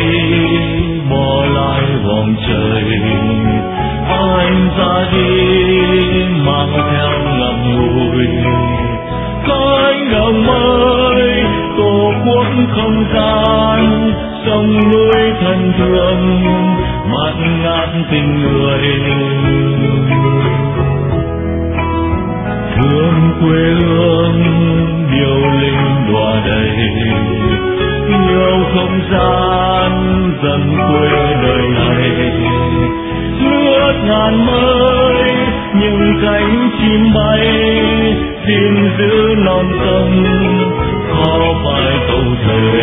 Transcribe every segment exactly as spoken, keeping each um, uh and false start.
bỏ lại vòng trời, anh ra đi mang theo ngậm ngùi cánh đồng mới tổ quốc không gian, sông núi thân thương mát ngát tình người. Thương quê hương điệu linh đọa đầy, yêu không gian dần quê đời này. Lướt ngàn mới những cánh chim bay, xin giữ non sông khó phải câu thề.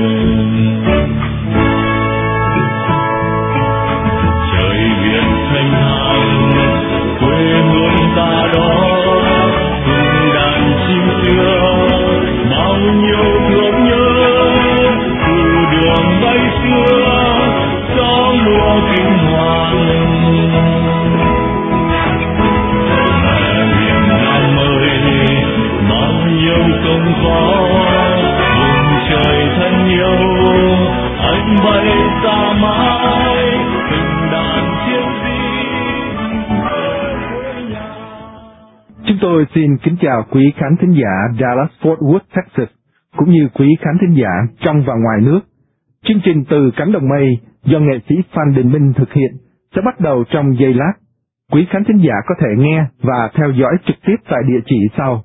Trời biển thanh thang quê hương ta đó, bao nhiêu thương nhớ từ đường bay xưa gió mùa kinh hoàng. Mẹ miền Nam ơi bao nhiêu công khó, vùng trời thân yêu anh bay xa mãi từng đàn chiếc gì quê nhà. Chúng tôi xin kính chào quý khán thính giả Dallas Fort Worth, Texas, cũng như quý khán thính giả trong và ngoài nước. Chương trình Từ Cánh Đồng Mây do nghệ sĩ Phan Đình Minh thực hiện sẽ bắt đầu trong giây lát. Quý khán thính giả có thể nghe và theo dõi trực tiếp tại địa chỉ sau: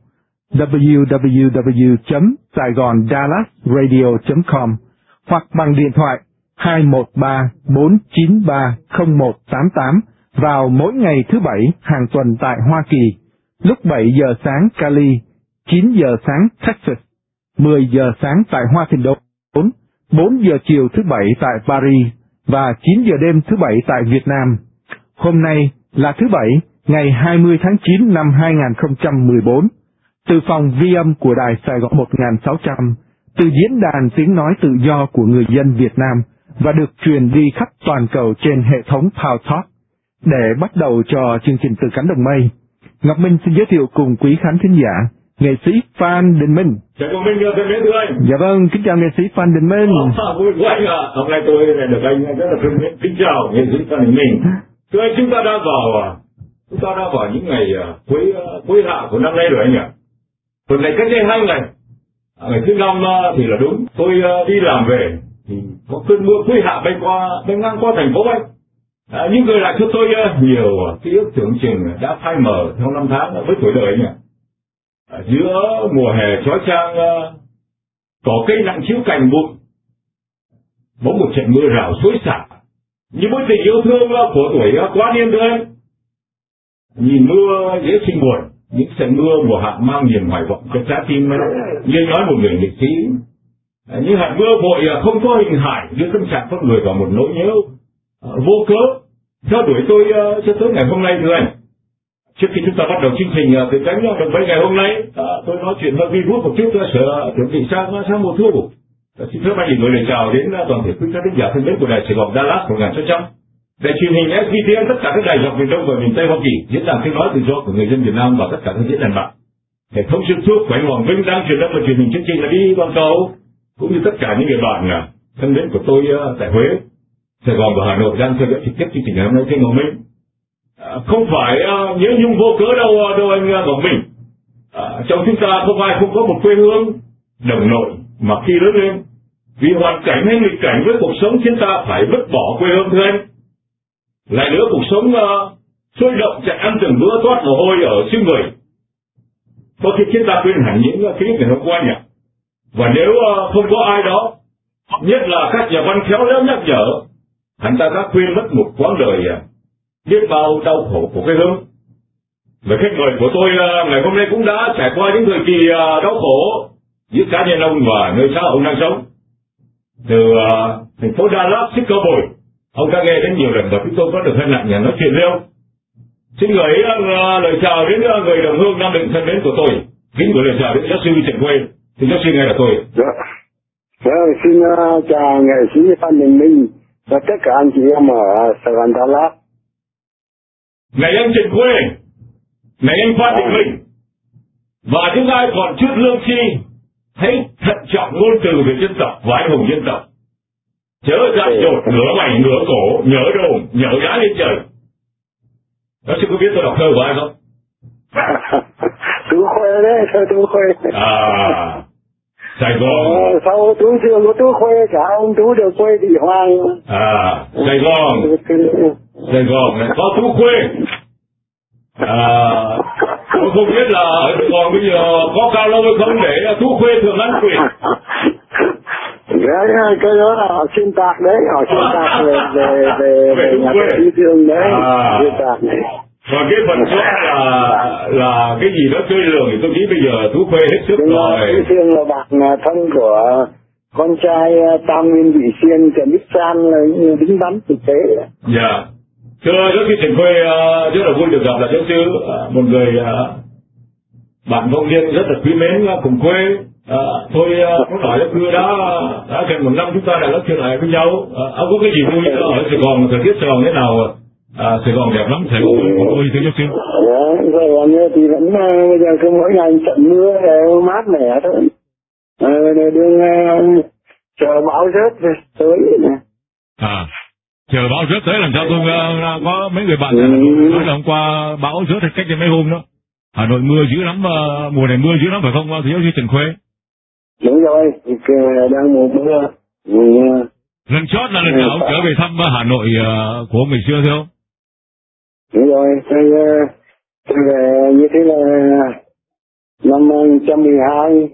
w w w chấm saigon dallas radio chấm com hoặc bằng điện thoại hai một ba bốn chín ba không một tám tám vào mỗi ngày thứ Bảy hàng tuần tại Hoa Kỳ, lúc bảy giờ sáng Cali, chín giờ sáng Texas, mười giờ sáng tại Hoa Thịnh Đốn, bốn giờ chiều thứ Bảy tại Paris và chín giờ đêm thứ Bảy tại Việt Nam. Hôm nay là thứ Bảy, ngày hai mươi tháng chín năm hai nghìn không trăm mười bốn, từ phòng vi âm của Đài Sài Gòn một nghìn sáu trăm, từ diễn đàn tiếng nói tự do của người dân Việt Nam và được truyền đi khắp toàn cầu trên hệ thống Power Talk. Để bắt đầu cho chương trình Từ Cánh Đồng Mây, Ngọc Minh xin giới thiệu cùng quý khán thính giả nghệ sĩ Phan Đình Minh. Chào Ngọc Minh, thân mến thưa anh. Dạ vâng, kính chào nghệ sĩ Phan Đình Minh. À, vui quá anh ạ. Hôm nay tôi được anh rất là thân mến kính chào nghệ sĩ Phan Đình Minh. Thưa anh, chúng ta đã vào chúng ta đã vào những ngày cuối cuối hạ của năm nay rồi anh ạ. Tuần này cách đây hai ngày, ngày thứ năm thì là đúng. Tôi đi làm về thì có cơn mưa cuối hạ bay qua bay ngang qua thành phố anh. À, nhưng gửi lại cho tôi uh, nhiều uh, ký ức tưởng chừng đã phai mờ theo năm tháng uh, với tuổi đời anh ạ. À, giữa mùa hè chói chang, uh, cỏ cây nặng chiếu cành bụi, bỗng một trận mưa rào xối xả, như mối tình yêu thương uh, của tuổi uh, quá niên thôi anh. Nhìn mưa dễ sinh buồn, những trận mưa mùa hạ mang niềm hoài vọng cho trái tim uh, như nói một người nghệ sĩ. À, những hạt mưa vội uh, không có hình hài đưa tâm trạng con người vào một nỗi nhớ À, vô cớ theo đuổi tôi uh, cho tới ngày hôm nay thưa anh. Trước khi chúng ta bắt đầu chương trình uh, từ cánh đồng mây ngày hôm nay, uh, tôi nói chuyện hơi virus một chút, uh, sợ chuẩn bị sang sang mùa thu. Uh, xin phép anh gửi lời chào đến uh, toàn thể quý khán thính giả thân mến của đài Sài Gòn Dallas một nghìn sáu trăm, đài truyền hình ét vê tê en, tất cả các đài dọc miền Đông và miền Tây Hoa Kỳ, diễn đàn tiếng nói tự do của người dân Việt Nam và tất cả các diễn đàn mạng. Hệ thống YouTube của anh Hoàng Vinh đang truyền âm và truyền hình chương trình là đi toàn cầu, cũng như tất cả những người bạn uh, thân mến của tôi uh, tại Huế, Sài Gòn và Hà Nội đang theo dõi trực tiếp chương trình ngày hôm nay trên Ngọc Minh. À, không phải uh, nhớ nhung vô cớ đâu uh, đâu anh uh, Ngọc Minh. À, trong chúng ta không ai không có một quê hương đồng nội mà khi lớn lên vì hoàn cảnh hay nghịch cảnh với cuộc sống chúng ta phải vứt bỏ quê hương thưa anh. Lại nữa cuộc sống uh, sôi động chạy ăn từng bữa toát mồ hôi ở xương người. Có khi chúng ta quên hẳn những uh, ký ức ngày hôm qua nhỉ. Và nếu uh, không có ai đó, nhất là các nhà văn khéo léo nhắc nhở, hắn ta đã quên mất một quãng đời biết bao đau khổ của quê hương. Và khách mời của tôi ngày hôm nay cũng đã trải qua những thời kỳ đau khổ giữa cá nhân ông và nơi xã ông đang sống. Từ uh, thành phố Dallas, Chicago, ông đã nghe đến nhiều lần và chúng tôi có được hân hạnh nói chuyện với ông. Xin gửi uh, lời chào đến uh, người đồng hương Nam Định thân mến của tôi. Kính gửi lời chào đến giáo sư Trần Quê. Thì giáo sư nghe là tôi. Dạ. Vâng, xin uh, chào nghệ sĩ Phan Đình Minh và tất cả anh chị em ở Sài Gòn Dallas. Ngày anh Trần Quê, ngày anh Phan Đình Minh, và những ai còn chút lương tri, hãy thận trọng ngôn từ về dân tộc và anh hùng dân tộc. Chớ dại dột, ngửa mày ngửa cổ, nhớ đồn, nhớ giá lên trời. Giáo sư có biết tôi đọc thơ của ai không? Tú Khuê đấy, thơ Tú Khuê. À, Sài Gòn. Ờ, sau Tú Sương của Tú Khuê, cả ông Tú được Khuê Thị Hoàng. À, Sài Gòn. Sài Gòn này có Tú Khuê. À, tôi không biết là ở Sài Gòn bây giờ có cao lâu hay không để Tú Khuê thường ăn quyền. Cái, cái đó là họ xuyên tạc đấy, họ xuyên tạc về về về, về nhà thơ Tú Sương đấy, à. xuyên tạc đấy. Còn cái phần số là là cái gì đó chơi lường thì tôi nghĩ bây giờ Tú Khuê hết sức rồi. Tú Sương là bạn thân của con trai Tam Nguyên Vị Xuyên, Trần Đức San là đính bắn thực tế. Dạ. Thưa giáo sư Trần Khuê, rất là vui được gặp là giáo sư, một người bạn vong niên rất là quý mến cùng quê. À, tôi muốn hỏi giáo sư đã đã gần một năm chúng ta đã nói chuyện lại với nhau. À, ông có cái gì vui ở Sài Gòn, thời tiết Sài Gòn thế nào? À, Sài Gòn đẹp lắm, Sài Gòn vui thưa giáo sư. Dạ, Sài Gòn thì vẫn bây giờ cứ mỗi ngày trận mưa mát mẻ thôi. À, đương chờ bão rớt tới. À, chờ bão rớt tới làm sao tôi uh, có mấy người bạn ừ. nói là hôm qua bão rớt cách đây mấy hôm đó. Hà Nội mưa dữ lắm, uh, mùa này mưa dữ lắm phải không thưa giáo sư Trần Khuê? Đúng rồi, đang mùa mưa. mùa... Lần chót là lần nào ông trở về thăm Hà Nội uh, của ngày xưa thưa không? Đúng rồi, tôi, tôi về như thế là năm hai không một hai.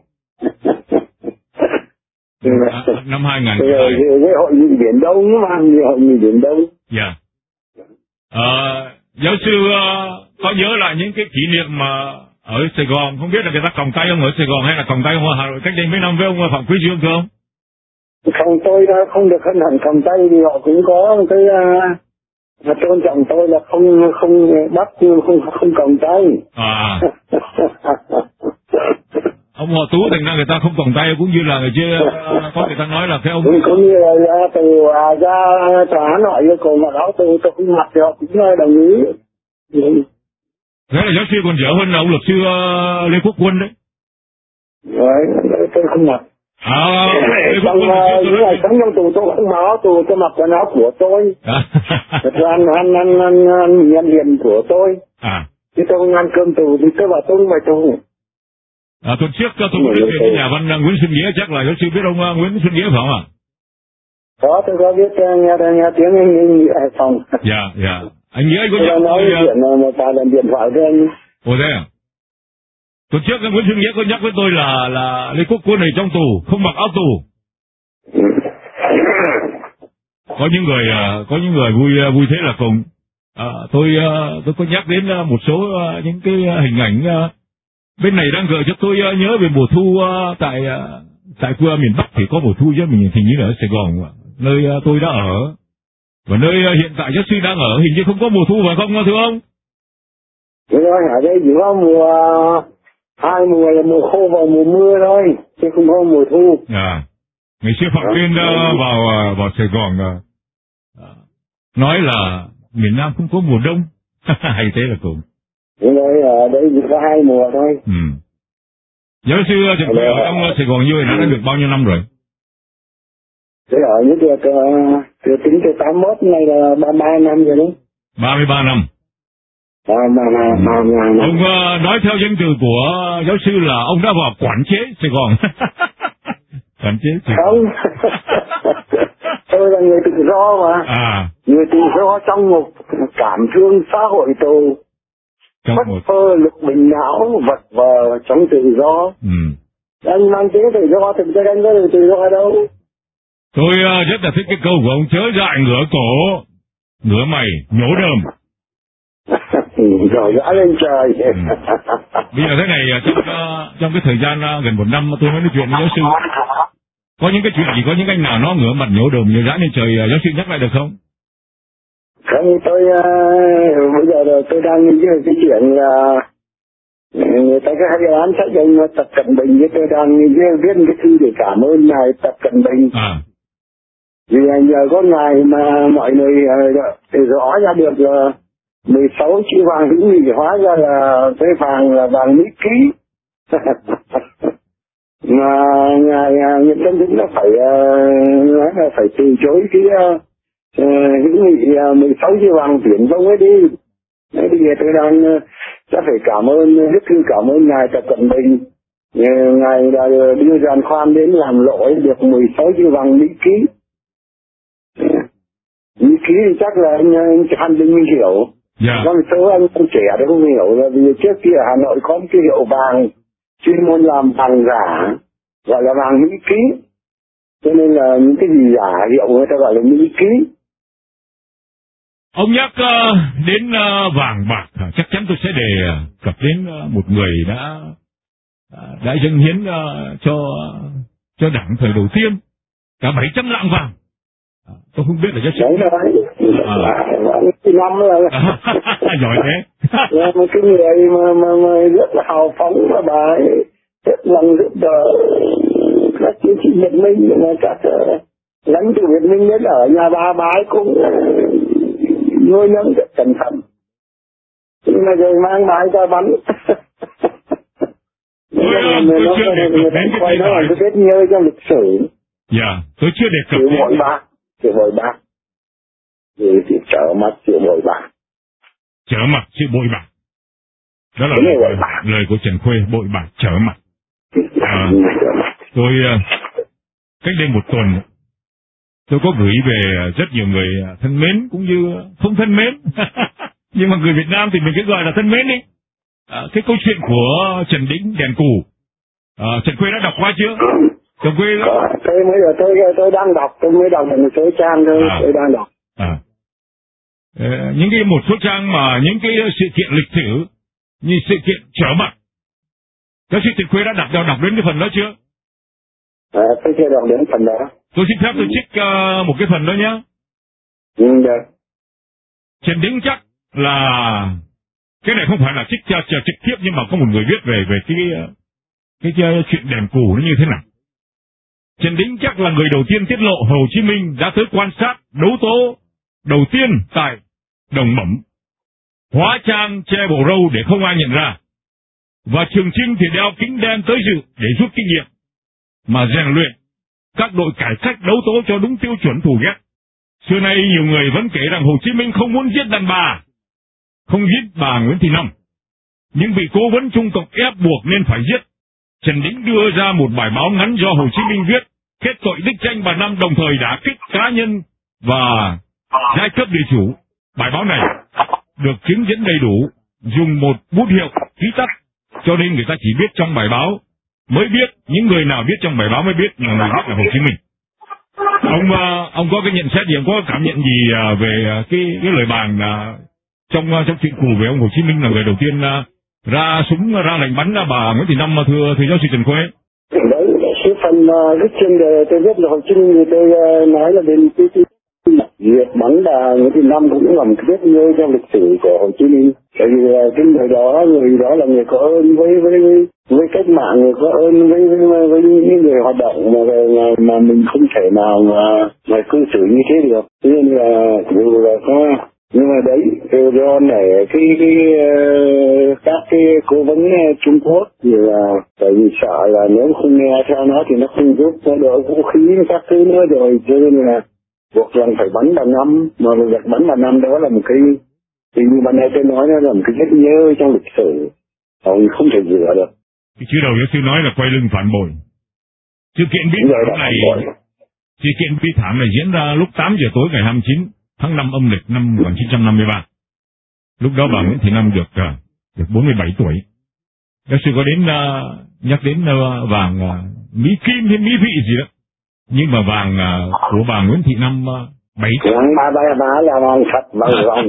À, năm hai nghìn rồi cái hội nghị Biển Đông mà, hội nghị Biển Đông. Dạ. Yeah. À, giáo sư uh, có nhớ lại những cái kỷ niệm mà ở Sài Gòn, không biết là người ta còng tay ông ở Sài Gòn hay là còng tay ông ở Hà Nội cách đây mấy năm với ông Phạm Quý Dương không? Không, tôi đã không được hân hạnh còng tay vì họ cũng có cái uh, tôn trọng tôi là không không bắt không không còng tay. À. Ông họ Tú thành ra người ta không còng tay, cũng như là người kia có người ta nói là cái ông cũng, cũng như là ra từ à, ra tòa án họ yêu cầu mà đó tôi tôi không mặc thì họ cũng đồng ý. Ừ. Thế là giáo sư còn dở hơn là ông luật sư uh, Lê Quốc Quân đấy. Rồi, tôi không mặc. À, Lê Quốc trong Quân những ngày sống trong tù tôi không mặc áo tù, tôi mặc quần áo của tôi. Thật ra ăn ăn ăn ăn ăn nhân hiền của tôi. À. Chứ tôi không ăn cơm tù thì tôi bảo tôi không phải tù. À, tuần trước tôi có nói chuyện với nhà văn Nguyễn Xuân Nghĩa, chắc là giáo sư biết ông uh, Nguyễn Xuân Nghĩa phải không ạ? Có, tôi có biết uh, nghe, nghe tiếng anh Nghĩa Hải Phòng. Dạ, dạ. Anh Nghĩa anh có nhắc nói tôi... chuyện uh, một vài lần điện thoại với anh. Ồ thế à? Tuần trước uh, Nguyễn Xuân Nghĩa có nhắc với tôi là là Lê Quốc Quân này trong tù, không mặc áo tù. Có những người uh, có những người vui uh, vui thế là cùng. À, tôi uh, tôi có nhắc đến uh, một số uh, những cái uh, hình ảnh uh, bên này đang gợi cho tôi uh, nhớ về mùa thu uh, tại uh, tại quê miền Bắc thì có mùa thu chứ mình hình như là ở Sài Gòn nơi uh, tôi đã ở, và nơi uh, hiện tại giáo sư đang ở hình như không có mùa thu phải không thưa ông? Đúng rồi, ở đây chỉ có mùa hai mùa là mùa khô và mùa mưa thôi, chứ không có mùa thu. À, ngày xưa Phạm Tuyên uh, vào uh, vào Sài Gòn uh, nói là miền Nam không có mùa đông. Hay thế là cùng. Đúng rồi, ở đây chỉ có hai mùa thôi. Ừ. Giáo sư Trần Khuê ở trong Sài Gòn như vậy đã được bao nhiêu năm rồi? Thế ở những việc từ tính từ tám mốt này là ba mươi ba năm rồi đấy. ba mươi ba năm. Ba mươi ba năm. Ông uh, nói theo danh từ của giáo sư là ông đã vào quản chế Sài Gòn. Quản chế Sài Gòn. Không. Tôi là người tự do mà. À. Người tự do trong một cảm thương xã hội tù. Bất một... phơ lực bình não vật vờ trong tự do. Ừ. Anh mang tiếng tự do, thực ra anh có được tự do đâu. Tôi uh, rất là thích cái câu của ông: chớ dại ngửa cổ, ngửa mày nhổ đơm. Rồi đã lên trời. Ừ. Bây giờ thế này, trong, uh, trong cái thời gian uh, gần một năm tôi mới nói chuyện với giáo sư, có những cái chuyện gì, có những anh nào nó ngửa mặt nhổ đơm như dã lên trời, uh, giáo sư nhắc lại được không? Không, tôi uh, bây giờ là tôi đang nghĩ về cái chuyện là uh, người ta có hay án sách ông Tập Cận Bình, với tôi đang nghĩ viết cái thư để cảm ơn ngài Tập Cận Bình. À. Vì giờ có ngài mà mọi người uh, rõ ra được là uh, mười sáu chữ vàng hữu nghị hóa ra là cái vàng là vàng Mỹ ký. Ừ. mà ngài Nguyễn Tấn Dũng nó phải nói là phải từ chối cái hữu nghị mười sáu chi bằng tuyển vông ấy đi. Bây giờ tôi đang sẽ phải cảm ơn, rất thư cảm ơn ngài Tập Cận Bình. Ngài đã đưa giàn khoan đến làm lỗi được mười sáu chi bằng Mỹ ký. Mỹ ký thì chắc là anh, anh Phan Đình Minh hiểu. Yeah. Còn số anh không trẻ đó không hiểu là vì trước kia Hà Nội có một cái hiệu vàng chuyên môn làm vàng giả, gọi là vàng Mỹ ký. Cho nên là những cái gì giả hiệu người ta gọi là Mỹ ký. Ông nhắc uh, đến uh, vàng bạc, chắc chắn tôi sẽ đề cập đến uh, một người đã uh, đã dâng hiến uh, cho cho đảng thời đầu tiên cả bảy trăm lạng vàng. Uh, tôi không biết là chắc đấy rồi. Cái năm là giỏi thế. Là một cái người mà, mà, mà rất là hào phóng mà bà ấy rất lòng giúp đỡ các chiến sĩ Việt Minh, mà các uh, lãnh tụ Việt Minh nhất ở nhà ba bái cũng uh, nuôi nấng rất cẩn thận. Nhưng mà rồi mang bái ra bắn. Tôi, tôi chưa đề cập đến cái nó là cái vết nhơ trong lịch sử. Dạ, tôi chưa đề cập đến. Chịu bội bạc, chịu bội bạc. Vì thì trở mặt chịu bội bạc. Trở mặt chịu bội bạc. Đó là lời, lời, lời của Trần Khuê, bội bạc trở mặt. À, tôi, cách đây một tuần, tôi có gửi về rất nhiều người thân mến cũng như không thân mến. Nhưng mà người Việt Nam thì mình cứ gọi là thân mến đi. À, cái câu chuyện của Trần Đĩnh Đèn Cù. À, Trần Khuê đã đọc qua chưa? Trần Khuê đó. Tôi mới giờ tôi tôi đang đọc, tôi mới đọc một số trang thôi, à. Tôi đang đọc. À. À, những cái một số trang mà những cái sự kiện lịch sử như sự kiện trở mặt. Các sư Trần Khuê đã đọc đọc đến cái phần đó chưa? À, tôi chưa đọc đến phần đó. Tôi xin phép tôi trích uh, một cái phần đó nhé. Ừ, được. Trần Đĩnh chắc là cái này không phải là trích cho, cho trực tiếp, nhưng mà có một người viết về về cái cái, cái chuyện Đèn Cù nó như thế nào. Trần Đĩnh chắc là người đầu tiên tiết lộ Hồ Chí Minh đã tới quan sát đấu tố đầu tiên tại Đồng Mẩm, hóa trang che bộ râu để không ai nhận ra, và Trường Chinh thì đeo kính đen tới dự để rút kinh nghiệm mà rèn luyện các đội cải cách đấu tố cho đúng tiêu chuẩn thù ghét. Xưa nay nhiều người vẫn kể rằng Hồ Chí Minh không muốn giết đàn bà, không giết bà Nguyễn Thị Năm, nhưng bị cố vấn Trung Cộng ép buộc nên phải giết. Trần Đĩnh đưa ra một bài báo ngắn do Hồ Chí Minh viết, kết tội đích danh bà Năm, đồng thời đả kích cá nhân và giai cấp địa chủ. Bài báo này được chứng dẫn đầy đủ, dùng một bút hiệu ký tắt, cho nên người ta chỉ biết trong bài báo mới biết, những người nào biết trong bài báo mới biết là người viết là Hồ Chí Minh. Ông ông có cái nhận xét gì, ông có cảm nhận gì về cái cái lời bàn trong trong chuyện Cù về ông Hồ Chí Minh là người đầu tiên ra súng ra lệnh bắn bà Nguyễn Thị Năm, thưa thưa giáo sư Trần Khuê? Đấy, cái phần viết trên đề tôi viết là Hồ Chí Minh thì tôi nói là đến cái việc bắn bà Nguyễn Thị Năm cũng là một cái vết nhơ trong lịch sử của Hồ Chí Minh. Tại vì cái người đó, người đó là người có ơn với với với cách mạng, người có ơn với với, với những người hoạt động mà mà mình không thể nào mà mà cư xử như thế được. Cho nên là dù là có, nhưng mà đấy do này cái cái các cái cố vấn Trung Quốc thì là tại vì sợ là nếu không nghe theo nó thì nó không giúp nó đỡ vũ khí các thứ nữa rồi, cho nên là buộc lòng phải bắn bà Năm. Mà việc bắn bà Năm đó là một cái, thì như ban nãy tôi nói, nó là một cái vết nhơ trong lịch sử, ông không thể rửa được. Cái chứ đầu giáo sư nói là quay lưng phản bội. Sự kiện bi thảm này, sự kiện bi thảm này diễn ra lúc tám giờ tối ngày hai mươi chín tháng năm âm lịch năm một nghìn chín trăm năm mươi ba. Lúc đó bà Nguyễn Thị Năm được được bốn mươi bảy tuổi. Giáo sư có đến uh, nhắc đến uh, vàng uh, Mỹ Kim hay Mỹ Vị gì đó, nhưng mà vàng uh, của bà Nguyễn Thị Năm uh, bảy vàng ba ba ba là vàng sạch vàng ròng,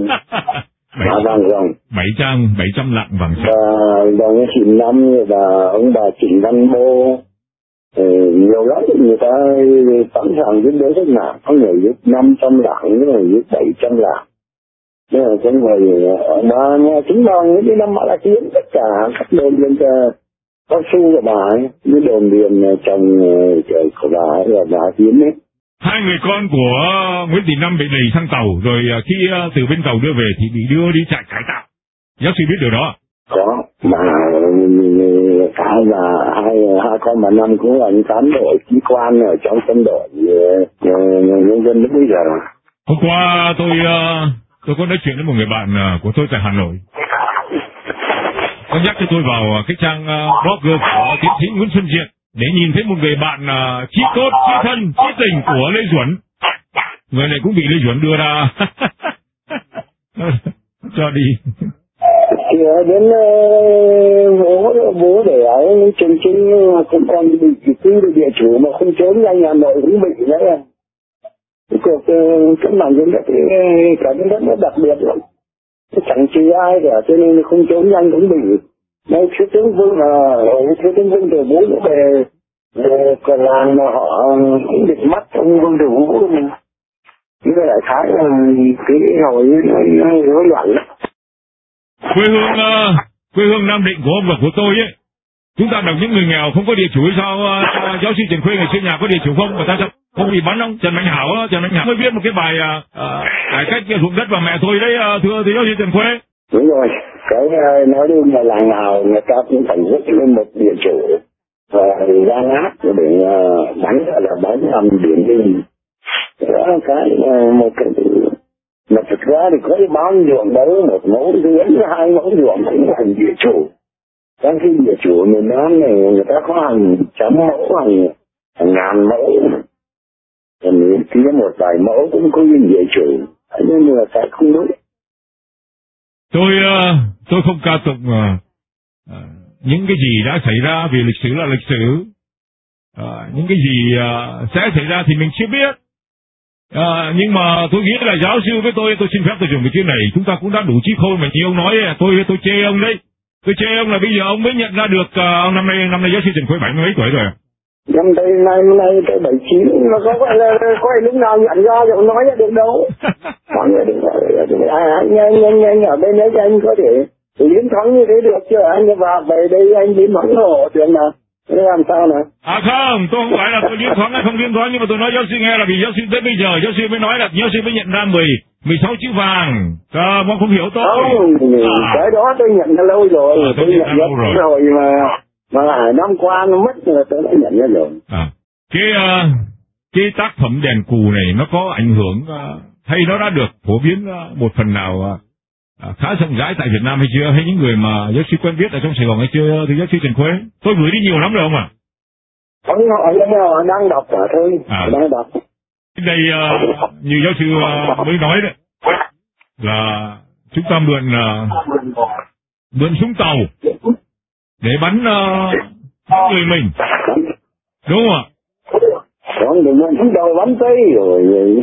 vàng ròng bảy trăm bảy trăm lạng vàng sạch. Và bà Nguyễn Thị Năm và ông bà Trịnh Văn Bô nhiều lắm, người ta sẵn sàng giúp đỡ cách mạng, có người giúp năm trăm lạng, có người giúp bảy trăm lạng. Nên là có người mà chính bà Nguyễn Thị Năm đã kiếm tất cả các đồn điền cao su của bà ấy, với đồn điền trồng của bà ấy là bà kiếm hết. Hai người con của Nguyễn Thị Năm bị đẩy sang tàu, rồi khi từ bên tàu đưa về thì bị đưa đi trại cải tạo. Giáo sư biết điều đó? Có, mà cái là hai hai con bà Năm cũng là những cán bộ sĩ quan ở trong quân đội nhân dân lúc bây giờ. Hôm qua tôi tôi có nói chuyện với một người bạn của tôi tại Hà Nội. Có nhắc cho tôi vào cái trang blogger của tiến sĩ Nguyễn Xuân Diện để nhìn thấy một người bạn chí cốt, chí thân, chí tình của Lê Duẩn. Người này cũng bị Lê Duẩn đưa ra cho đi. Thì đến bố bố để ở Trường Trinh cũng còn bị cứ địa chủ mà không trốn ra nhà nội cũng bị đấy. Cái cuộc cách mạng dân đất cả dân đất nó đặc biệt lắm. Chẳng chỉ ai cả cho nên không trốn nhanh cũng bị. Đây thiếu tướng Vương là thiếu tướng Vương Thừa Vũ nó về về còn làng mà họ cũng địch mắt ông Vương Thừa Vũ luôn. Như đại khái là cái hồi nó nó rối loạn lắm. Quê hương uh, quê hương Nam Định của ông và của tôi ấy, chúng ta đọc những người nghèo không có địa chủ sao? Uh, giáo sư Trần Khuê ngày xưa nhà có địa chủ không? Mà ta sao không bị bắn không? Trần Mạnh Hảo Trần Mạnh Hảo mới viết một cái bài cải uh, cách ruộng đất và mẹ tôi đấy, uh, thưa thưa giáo sư Trần Khuê. Đúng rồi, cái uh, nói chung là làng nào người ta cũng phải giúp lên một địa chủ và ra ngát để uh, bắn là bắn làm điển hình. Đó là cái uh, một cái mà thực ra thì có cái bao ruộng đâu, một mẫu dưới hai mẫu ruộng cũng thành địa chủ. Trong khi địa chủ miền Nam này người ta có hàng trăm mẫu, hàng, hàng ngàn mẫu, còn chỉ có một vài mẫu cũng có những địa chủ, nên là cái không đúng. Tôi uh, tôi không ca tụng uh, uh, những cái gì đã xảy ra, vì lịch sử là lịch sử. Uh, những cái gì uh, sẽ xảy ra thì mình chưa biết. À, nhưng mà tôi nghĩ là giáo sư với tôi, tôi xin phép tôi dùng cái chữ này, chúng ta cũng đã đủ trí khôn mà như ông nói, tôi tôi chê ông đấy, tôi chê ông là bây giờ ông mới nhận ra được uh, năm nay năm nay giáo sư Trần Khuê bảy mươi mấy tuổi rồi. Năm nay nay nay cái bảy chín nó có phải là có ai lúc nào nhận ra rồi nói ra được đâu. Mọi người đừng nói anh anh anh anh ở bên đấy anh có thể liếm thoáng như thế được chứ, anh vào về đây anh liếm thoáng hộ chuyện nào. Thế làm sao nào? À không, tôi không phải là tôi liếm thoáng hay không liếm thoáng, nhưng mà tôi nói giáo sư nghe là vì giáo sư tới bây giờ giáo sư mới nói là giáo sư mới nhận ra mười mười sáu chữ vàng. À, mà không hiểu tôi. Không, à. Cái đó tôi nhận ra lâu rồi, à, tôi, tôi nhận ra lâu rồi. rồi mà mà năm qua nó mất rồi tôi đã nhận ra rồi. À, cái uh, cái tác phẩm Đèn Cù này nó có ảnh hưởng uh, hay nó đã được phổ biến uh, một phần nào uh, À, khá rộng rãi tại Việt Nam hay chưa, hay những người mà giáo sư quen biết ở trong Sài Gòn hay chưa, thì giáo sư Trần Khuê? Tôi gửi đi nhiều lắm rồi không ạ? Ông họ họ đang đọc cả thôi, à. đang đọc. Đây uh, như giáo sư uh, mới nói đấy, là chúng ta mượn uh, mượn súng tàu để bắn uh, người mình, đúng không ạ? Không, đừng mượn súng tàu bắn Tây rồi.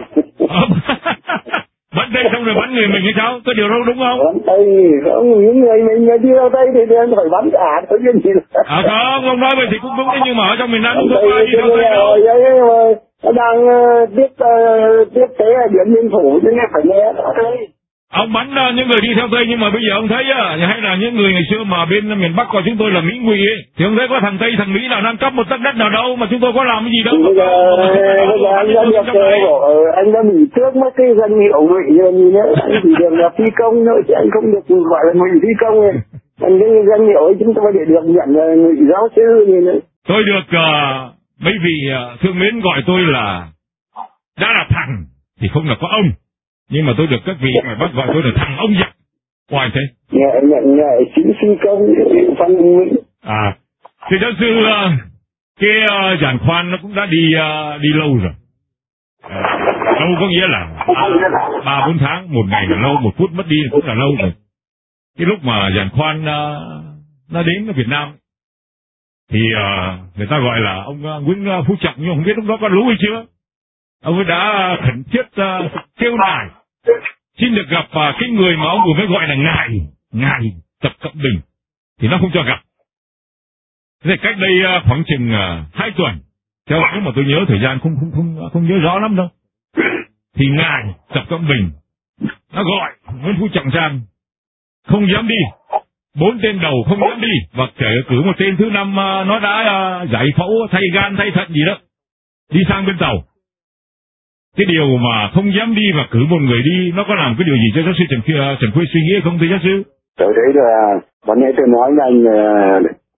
Bắn Tây xong rồi bắn người mình hay sao? Có điều đâu đúng không? Bắn Tây, không, những người mình đi đâu Tây thì em phải bắn cả, có cái gì là... À không, ông nói vậy thì cũng đúng đấy, nhưng mà ở trong miền Nam không có ai đi đâu Tây đâu. Rồi, nó đang tiếp tiếp tế ở Điện Biên Phủ, nhưng em phải nghe đó thôi. Ông bắn uh, những người đi theo Tây, nhưng mà bây giờ ông thấy á, hay là những người ngày xưa mà bên miền Bắc coi chúng tôi là Mỹ ngụy ấy, thì ông thấy có thằng Tây thằng Mỹ nào đang cấp một tấc đất nào đâu mà chúng tôi có làm cái gì đâu. Bây giờ, bây giờ anh đã được bộ, anh đã bị tước mất cái danh hiệu ngụy rồi gì nữa, anh chỉ được là phi công thôi, chứ anh không được gọi là ngụy phi công này. Anh cái danh hiệu ấy chúng tôi để được nhận là ngụy giáo sư như nữa. Tôi được uh, mấy vị uh, thương mến gọi tôi là đã là thằng thì không là có ông. Nhưng mà tôi được các vị ngoài Bắc gọi tôi là thằng ông giặc. Hoài thế. Nghe nhận nghe chính phi công Phan Đình Minh. À, thì giáo sư uh, cái uh, giàn khoan nó cũng đã đi uh, đi lâu rồi. Uh, lâu có nghĩa là ba bốn tháng, một ngày là lâu, một phút mất đi cũng là lâu rồi. Cái lúc mà giàn khoan uh, nó đến ở Việt Nam thì uh, người ta gọi là ông uh, Nguyễn Phú Trọng, nhưng không biết lúc đó có lú hay chưa. Ông ấy đã khẩn thiết uh, kêu nài xin được gặp uh, cái người mà ông vừa mới gọi là ngài ngài Tập Cận Bình, thì nó không cho gặp. Thế cách đây uh, khoảng chừng uh, hai tuần, theo nếu mà tôi nhớ thời gian không không không không nhớ rõ lắm đâu, thì ngài Tập Cận Bình nó gọi Nguyễn Phú Trọng sang, không dám đi, bốn tên đầu không dám đi, và kể cử một tên thứ năm uh, nó đã uh, giải phẫu thay gan thay thận gì đó đi sang bên tàu. Cái điều mà không dám đi và cử một người đi, nó có làm cái điều gì cho giáo sư Trần, Trần Khuê suy nghĩ không thưa giáo sư? Tôi thấy là,วันnãy tôi nói với anh,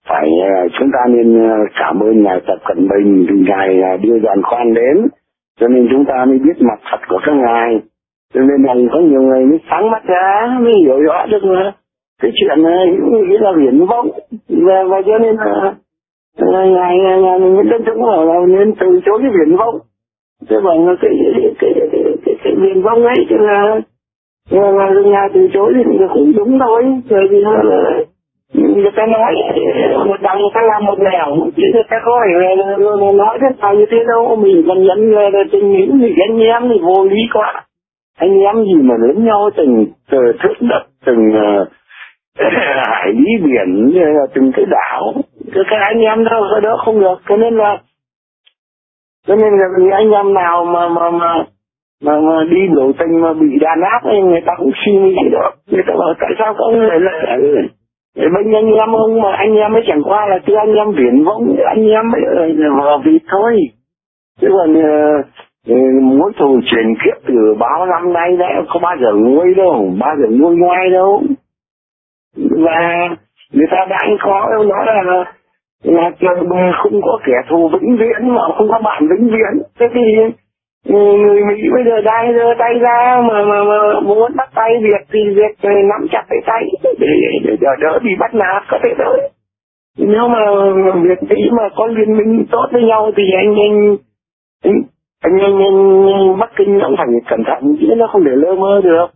phải chúng ta nên cảm ơn ngài Tập Cận Bình vì ngài đưa giàn khoan đến, cho nên chúng ta mới biết mặt thật của các ngài. Cho nên là có nhiều người mới sáng mắt ra, mới hiểu rõ được là cái chuyện hữu nghị là viển vông, và, và cho nên là ngài ngài Nguyễn Tân Dũng bảo là nên từ chối cái viển vông. Thế bảo là cái cái cái cái, cái, cái viển vông ấy chứ là là, là ngài từ chối thì cũng đúng thôi, bởi vì là người ta nói một đằng người ta làm một nẻo, chứ người ta có phải nói thế nào như thế đâu. Mình còn nhận là tình nghĩa thì anh em thì vô lý quá. Anh em gì mà lẫn nhau từng thước đất, từng uh, hải lý biển, từng cái đảo, cái anh em đâu cái đó không được. Cho nên là cho nên là anh em nào mà mà mà mà, mà đi biểu tình mà bị đàn áp ấy, người ta cũng suy nghĩ được. Người ta bảo tại sao có người lại bên anh em ông mà anh em mới chẳng qua là cứ anh em viển vông, anh em mới vào vịt thôi. Chứ còn uh, mối thù truyền kiếp từ bao năm nay đã có bao giờ nguôi đâu, bao giờ nguôi ngoai đâu. Và người ta đã có nói là là không có kẻ thù vĩnh viễn mà không có bạn vĩnh viễn. Thế thì người Mỹ bây giờ đang giơ tay ra mà, mà, mà muốn bắt tay Việt thì Việt nắm chặt cái tay để, để, để đỡ bị bắt nạt có thể tới. Nếu mà Việt Mỹ mà có liên minh tốt với nhau thì anh anh anh, anh, anh, anh, anh Bắc Kinh cũng phải cẩn thận chứ nó không để lơ mơ được.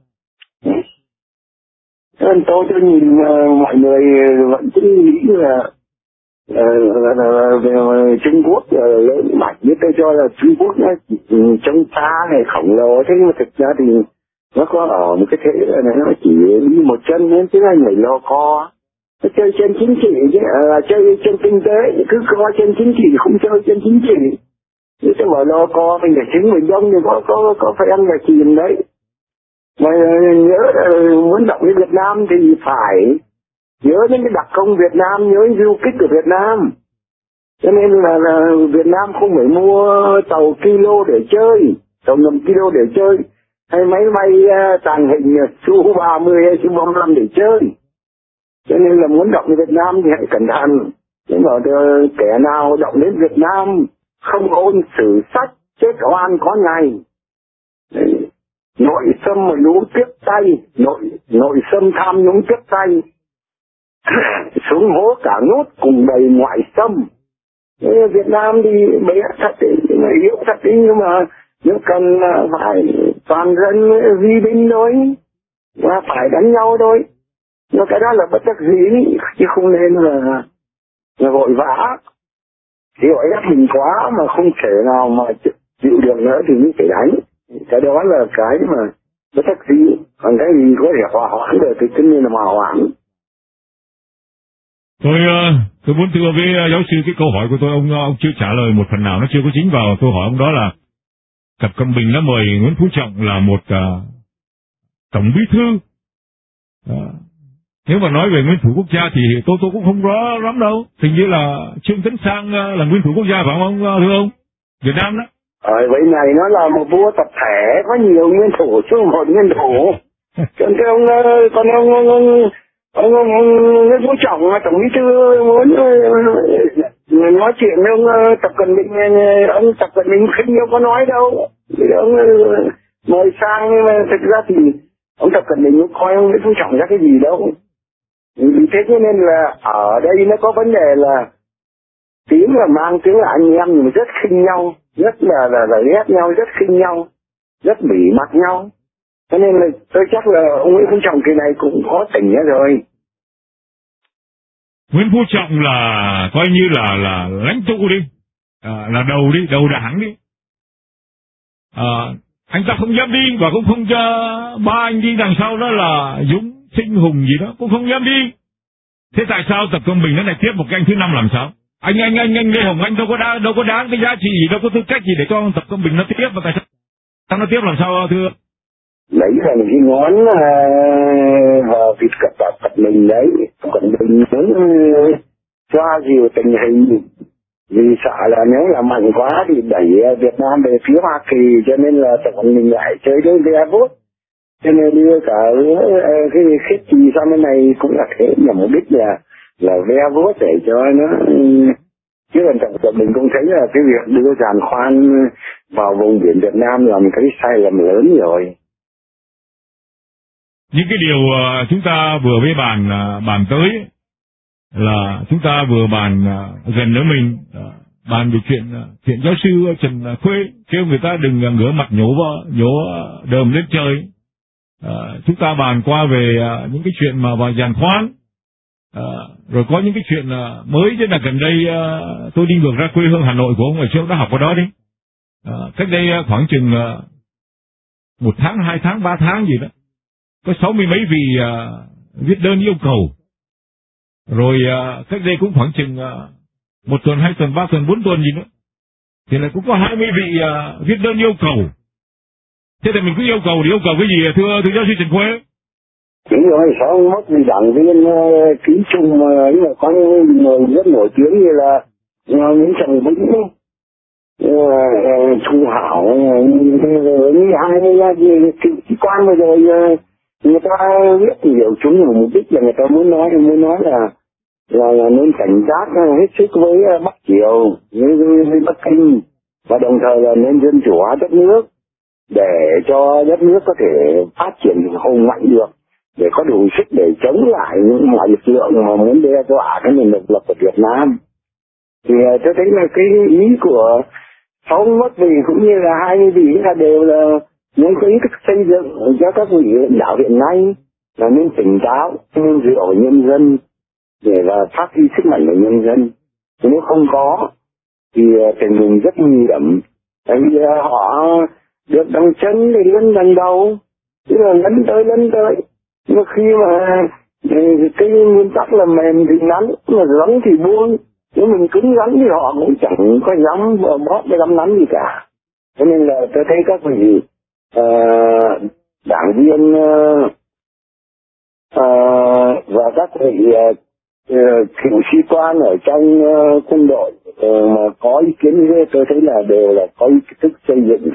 Nên tôi tôi nhìn uh, mọi người vẫn cứ nghĩ là về Trung Quốc lớn mạnh, như tôi cho là Trung Quốc nó trông xa này khổng lồ, thế nhưng mà thực ra thì nó có ở một cái thế là nó chỉ đi một chân nên chứ là nhảy lò co, nó chơi trên chính trị chứ à, chơi trên kinh tế cứ co trên chính trị không chơi trên chính trị. Như tôi bảo lo co mình để chứng mình đông thì có có có phải ăn là chìm đấy. Mà nhớ muốn động với Việt Nam thì phải nhớ đến cái đặc công Việt Nam, nhớ du kích của Việt Nam. Cho nên là, là Việt Nam không phải mua tàu kilo để chơi, tàu ngầm kilo để chơi, hay máy bay uh, tàng hình Su ba mươi hay Su ba mươi lăm để chơi. Cho nên là muốn động Việt Nam thì hãy cẩn thận. Nhưng mà uh, kẻ nào động đến Việt Nam không ôn sử sách, chết oan có ngày. Đấy. Nội xâm mà nhúng tiếp tay, nội nội xâm tham nhúng tiếp tay, xuống hố cả nốt cùng đầy ngoại xâm. Việt Nam thì bé thật đấy, yếu thật đấy, nhưng mà nếu cần phải toàn dân vi binh thôi, và phải đánh nhau thôi. Nhưng cái đó là bất đắc dĩ, chứ không nên là, là vội vã. Thì gọi ép mình quá mà không thể nào mà chịu được nữa thì mới phải đánh. Cái đó là cái mà bất đắc dĩ. Còn cái gì có thể hòa hoãn được thì tất nhiên là hòa hoãn. Tôi tôi muốn thưa với giáo sư cái câu hỏi của tôi, ông ông chưa trả lời một phần nào, nó chưa có dính vào tôi hỏi ông, đó là Tập Cận Bình đã mời Nguyễn Phú Trọng là một uh, tổng bí thư. Uh, nếu mà nói về nguyên thủ quốc gia thì tôi tôi cũng không rõ lắm đâu. Hình như là Trương Tấn Sang uh, là nguyên thủ quốc gia phải không ông, thưa ông? Việt Nam đó. Ở vậy này nó là một vua tập thể, có nhiều nguyên thủ chứ một nguyên thủ. Còn cái ông còn ông ông ông ông, ông, ông Nguyễn Phú Trọng tổng bí thư muốn nói chuyện với ông Tập Cận Bình, ông Tập Cận Bình khinh đâu có nói đâu. Thì ông mời sang, nhưng mà thực ra thì ông Tập Cận Bình cũng coi ông Nguyễn Phú Trọng ra cái gì đâu. Vì thế cho nên là ở đây nó có vấn đề là tiếng là mang tiếng là anh em nhưng mà rất khinh nhau, rất là là, là ghét nhau, rất khinh nhau, rất bỉ mặt nhau. Cho nên là tôi chắc là ông Nguyễn Phú Trọng kỳ này cũng có tỉnh nhá rồi. Nguyễn Phú Trọng là coi như là là lãnh tụ đi, à, là đầu đi, đầu đảng đi. À, anh ta không dám đi và cũng không cho ba anh đi đằng sau đó là Dũng, Sinh, Hùng gì đó cũng không dám đi. Thế tại sao Tập Cận Bình nó lại tiếp một cái anh thứ năm làm sao? Anh anh anh anh Lê Hồng Anh đâu có đáng đâu có đáng cái giá trị gì, đâu có tư cách gì để cho ông Tập Cận Bình nó tiếp, mà tại sao nó tiếp làm sao thưa? Lấy là một cái ngón vào việc cập Tập Cận Bình đấy, Tập Cận Bình muốn xoa dịu tình hình, vì sợ là nếu là mạnh quá thì đẩy Việt Nam về phía Hoa Kỳ, cho nên là Tập Cận Bình lại chơi đối với Airbus, cho nên đưa cả cái khết trì sang bên này cũng là thế, nhằm mục đích là là ve vuốt để cho nó, chứ còn tổng cộng mình cũng thấy là cái việc đưa giàn khoan vào vùng biển Việt Nam là một cái sai lầm lớn rồi. Những cái điều uh, chúng ta vừa với bàn uh, bàn tới là chúng ta vừa bàn uh, gần nữa mình uh, bàn về chuyện uh, chuyện giáo sư Trần Khuê kêu người ta đừng uh, ngửa mặt nhổ vào, nhổ uh, đờm lên trời. Uh, chúng ta bàn qua về uh, những cái chuyện mà vào giàn khoan, uh, rồi có những cái chuyện uh, mới chứ là gần đây uh, tôi đi ngược ra quê hương Hà Nội của ông, ngày trước đã học ở đó đi. Uh, cách đây uh, khoảng chừng uh, một tháng, hai tháng, ba tháng gì đó, có sáu mươi mấy vị uh, viết đơn yêu cầu. Rồi uh, cách đây cũng khoảng chừng uh, một tuần, hai tuần, ba tuần, bốn tuần gì nữa, thì là cũng có hai mươi vị uh, viết đơn yêu cầu. Thế thì mình cứ yêu cầu thì yêu cầu cái gì thưa thưa giáo sư Trần Khuê? Đúng rồi, sáu mươi mốt vị đảng viên uh, ký chung mà uh, có những người rất nổi tiếng như là uh, những Trần Vĩnh, uh, Thu Hảo, như hai cái sĩ quan vừa rồi, uh, người ta viết nhiều chúng là mục đích là người ta muốn nói muốn nói là là, là nên cảnh giác hết sức với Bắc Triều, với, với Bắc Kinh, và đồng thời là nên dân chủ hóa đất nước để cho đất nước có thể phát triển hùng mạnh được, để có đủ sức để chống lại những mọi lực lượng mà muốn đe dọa cái nền độc lập của Việt Nam. Thì tôi thấy là cái ý của sáu mươi mốt vị cũng như là hai mươi vị là đều là muốn có ý thức xây dựng cho các vị lãnh đạo hiện nay là nên tỉnh táo, nên dựa vào nhân dân để là phát huy sức mạnh của nhân dân. Nếu không có thì tình hình rất nguy hiểm, tại vì họ được đằng chân thì lấn đằng đầu, tức là lấn tới lấn tới, nhưng khi mà cái nguyên tắc là mềm thì nắn, mà rắn thì buông, nếu mình cứng rắn thì họ cũng chẳng có dám bóp cái dám nắn gì cả. Cho nên là tôi thấy các vị uh, đảng viên uh, uh, và các vị uh, cựu sĩ quan ở trong uh, quân đội uh, mà có ý kiến như thế, tôi thấy là đều là có ý thức xây dựng.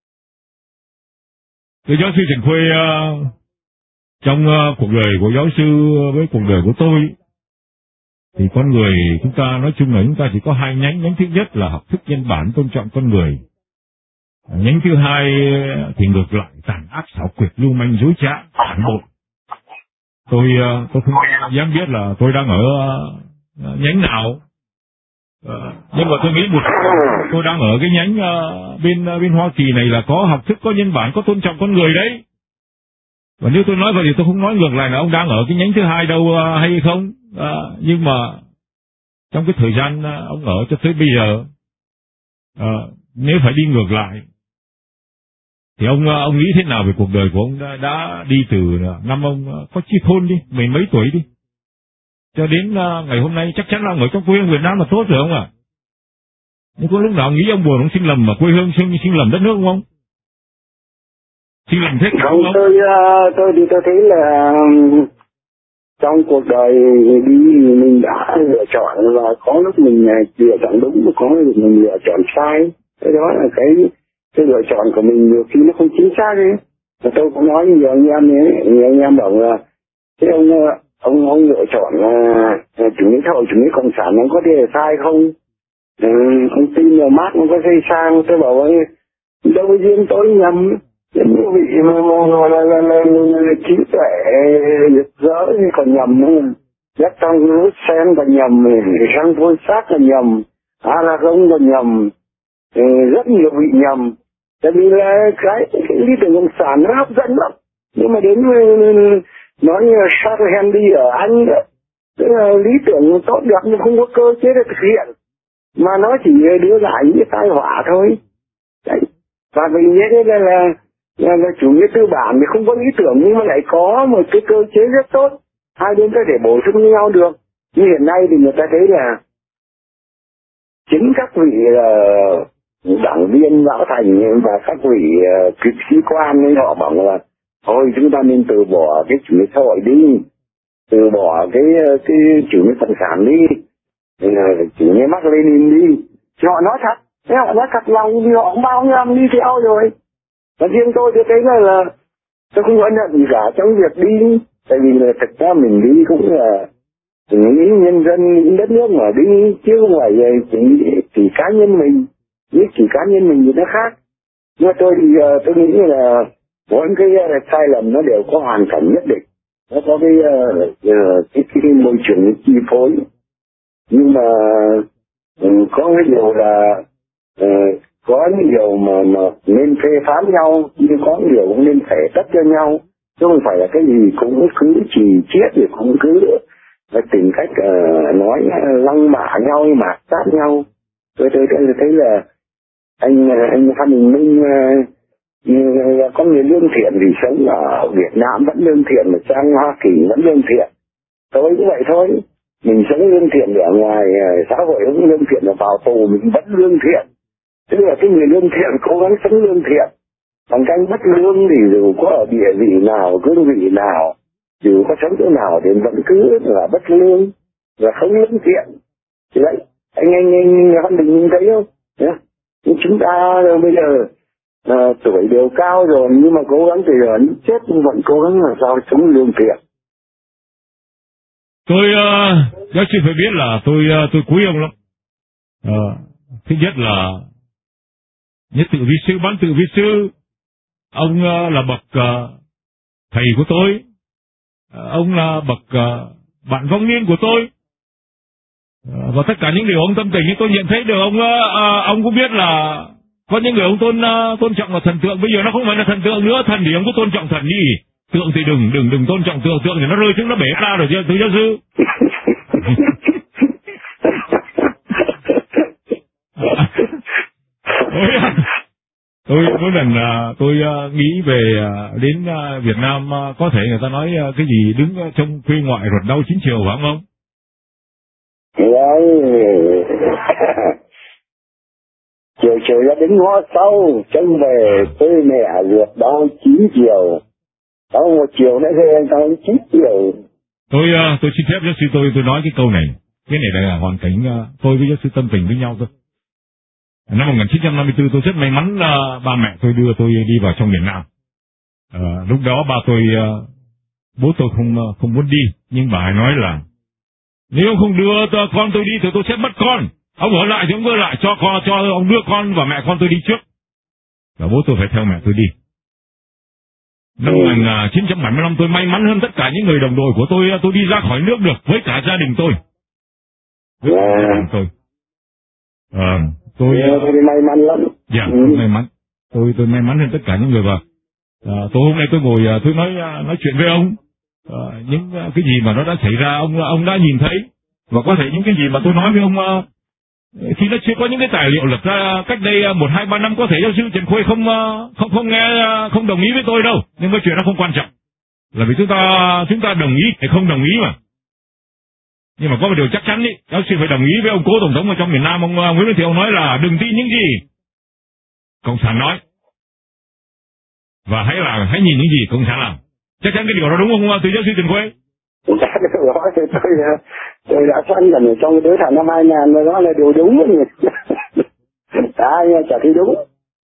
Thưa giáo sư Trần Khuê, uh, trong uh, cuộc đời của giáo sư với cuộc đời của tôi thì con người chúng ta nói chung là chúng ta chỉ có hai nhánh. Nhánh thứ nhất là học thức nhân bản, tôn trọng con người. Nhánh thứ hai thì ngược lại, tàn ác xảo quyệt, lưu manh, dối trá, phản bội. Tôi uh, tôi không dám biết là tôi đang ở uh, nhánh nào, uh, nhưng mà tôi nghĩ một tôi đang ở cái nhánh uh, bên uh, bên Hoa Kỳ này là có học thức, có nhân bản, có tôn trọng con người đấy. Và nếu tôi nói vậy thì tôi không nói ngược lại là ông đang ở cái nhánh thứ hai đâu uh, hay không. Uh, nhưng mà trong cái thời gian uh, ông ở cho tới bây giờ, uh, nếu phải đi ngược lại thì ông uh, ông nghĩ thế nào về cuộc đời của ông đã, đã đi từ uh, năm ông uh, có chi thôn đi, mười mấy tuổi đi, cho đến uh, ngày hôm nay. Chắc chắn là ông ở trong quê hương Việt Nam là tốt rồi ông ạ. À? Nhưng có lúc nào ông nghĩ ông buồn ông sinh lầm mà quê hương sinh, sinh lầm đất nước không ông? Sinh lầm thế không? Không, tôi, tôi thì tôi thấy là trong cuộc đời đi mình đã lựa chọn, và có lúc mình lựa chọn đúng, có lúc mình lựa chọn sai. Cái đó là cái cái lựa chọn của mình nhiều khi nó không chính xác ấy. Và tôi cũng nói nhiều anh em ấy, nhiều anh em bảo là thế ông ông ông lựa chọn uh, chủ nghĩa xã hội, chủ nghĩa cộng sản nó có thể là sai không? Ừ, ông tin vào Mác nó có xây sang, tôi bảo ấy, đâu riêng tôi nhầm. Những vị mà là là là trí tuệ rực rỡ thì còn nhầm nữa, giác trong virus sen còn nhầm, sang phôi sát còn nhầm, Aragon còn nhầm, rất nhiều vị nhầm. Tại vì là cái, cái lý tưởng cộng sản nó hấp dẫn lắm, nhưng mà đến nói như Sarah ở Anh đó, tức là lý tưởng tốt đẹp nhưng không có cơ chế để thực hiện, mà nó chỉ đưa lại những cái tai họa thôi. Đấy. Và vì thế nên là là, là chủ nghĩa tư bản thì không có lý tưởng nhưng mà lại có một cái cơ chế rất tốt, hai bên có thể bổ sung với nhau được. Như hiện nay thì người ta thấy là chính các vị uh, đảng viên lão thành và các vị uh, cựu sĩ quan ấy, họ bảo là thôi chúng ta nên từ bỏ cái chủ nghĩa xã hội đi, từ bỏ cái cái chủ nghĩa cộng sản đi, uh, chủ nghĩa Mác Lênin đi. Thì họ nói thật, thế họ nói thật lòng vì họ cũng bao nhiêu năm đi theo rồi. Và riêng tôi tôi thấy là, là tôi không có nhận gì cả trong việc đi, tại vì là thực ra mình đi cũng là nghĩ nhân dân, nghĩ đất nước mà đi, chứ không phải chỉ, chỉ cá nhân mình, nghĩ chỉ cá nhân mình thì nó khác. Nhưng mà tôi thì tôi nghĩ là mỗi cái sai lầm nó đều có hoàn cảnh nhất định, nó có cái uh, cái, cái, cái môi trường chi phối. Nhưng mà um, có cái điều là uh, có những điều mà, mà nên phê phán nhau, nhưng có những điều cũng nên thể tất cho nhau, chứ không phải là cái gì cũng cứ chỉ chiết thì cũng cứ và tìm cách uh, nói lăng mạ nhau, mạt sát nhau. Tôi tôi tôi thấy là anh anh Phan Đình Minh uh, có người lương thiện thì sống ở Việt Nam vẫn lương thiện, mà sang Hoa Kỳ vẫn lương thiện. Tôi cũng vậy thôi, mình sống lương thiện ở ngoài uh, xã hội cũng lương thiện, là vào tù mình vẫn lương thiện. Tức là cái người lương thiện cố gắng sống lương thiện, bằng cách bất lương thì dù có ở địa vị nào, cương vị nào, dù có sống chỗ nào thì vẫn cứ là bất lương và không lương thiện. Thì đấy, anh anh anh Phan Đình Minh thấy không? Yeah. Nhưng chúng ta bây giờ à, tuổi đều cao rồi, nhưng mà cố gắng từ giờ đến chết vẫn cố gắng làm sao sống lương thiện. Tôi uh, giáo sư phải biết là tôi uh, tôi quý ông lắm. Uh, thứ nhất là nhất tự vi sư, bán tự vi sư. Ông uh, là bậc uh, thầy của tôi, uh, ông là bậc uh, bạn vong niên của tôi, uh, và tất cả những điều ông tâm tình tôi nhận thấy được. Ông uh, uh, ông cũng biết là có những người ông tôn uh, tôn trọng là thần tượng, bây giờ nó không phải là thần tượng nữa. Thần thì ông có tôn trọng thần đi, tượng thì đừng đừng đừng tôn trọng tượng, tượng thì nó rơi xuống nó bể ra rồi chứ, thưa giáo sư. tôi mỗi lần uh, tôi uh, nghĩ về uh, đến uh, Việt Nam, uh, có thể người ta nói uh, cái gì đứng uh, trong quê ngoại ruột đau chín chiều, phải không? Đấy, chiều chiều ra đến ngõ sau trông về quê mẹ ruột đau chín chiều, đau một chiều nữa thôi đau chín chiều. Tôi uh, tôi xin phép giáo sư tôi tôi nói cái câu này, cái này là hoàn cảnh uh, tôi với giáo sư tâm tình với nhau thôi. Năm một nghìn chín trăm năm mươi tư tôi rất may mắn, uh, ba mẹ tôi đưa tôi đi vào trong miền Nam. Uh, lúc đó ba tôi, uh, bố tôi không uh, không muốn đi, nhưng bà ấy nói là nếu ông không đưa tôi, con tôi đi thì tôi sẽ mất con. Ông ở lại thì ông ở lại, cho con cho ông đưa con và mẹ con tôi đi trước. Và bố tôi phải theo mẹ tôi đi. Năm một nghìn chín trăm bảy mươi lăm tôi may mắn hơn tất cả những người đồng đội của tôi, tôi đi ra khỏi nước được với cả gia đình tôi. Với cả gia đình tôi. Uh, tôi yeah, tôi may mắn lắm. Dạ, yeah, tôi may mắn. Tôi tôi may mắn hơn tất cả những người. Và uh, tôi hôm nay tôi ngồi uh, tôi nói uh, nói chuyện với ông, uh, những uh, cái gì mà nó đã xảy ra ông ông đã nhìn thấy, và có thể những cái gì mà tôi nói với ông uh, khi nó chưa có những cái tài liệu lập ra cách đây uh, một hai ba năm, có thể giáo sư Trần Khuê không uh, không không nghe uh, không đồng ý với tôi đâu, nhưng cái chuyện đó không quan trọng, là vì chúng ta chúng ta đồng ý hay không đồng ý mà. Nhưng mà có một điều chắc chắn ý, giáo sư phải đồng ý với ông cố tổng thống ở trong miền Nam, ông uh, Nguyễn Văn Thiệu nói là đừng tin những gì cộng sản nói, và hãy là hãy nhìn những gì cộng sản làm. Chắc chắn cái điều đó đúng không từ giáo sư Trần Khuê? Chắc đó thì tôi tôi đã phân là trong cái đối thoại năm hai nghìn rồi, đó là điều đúng rồi. Ai chả thấy đúng.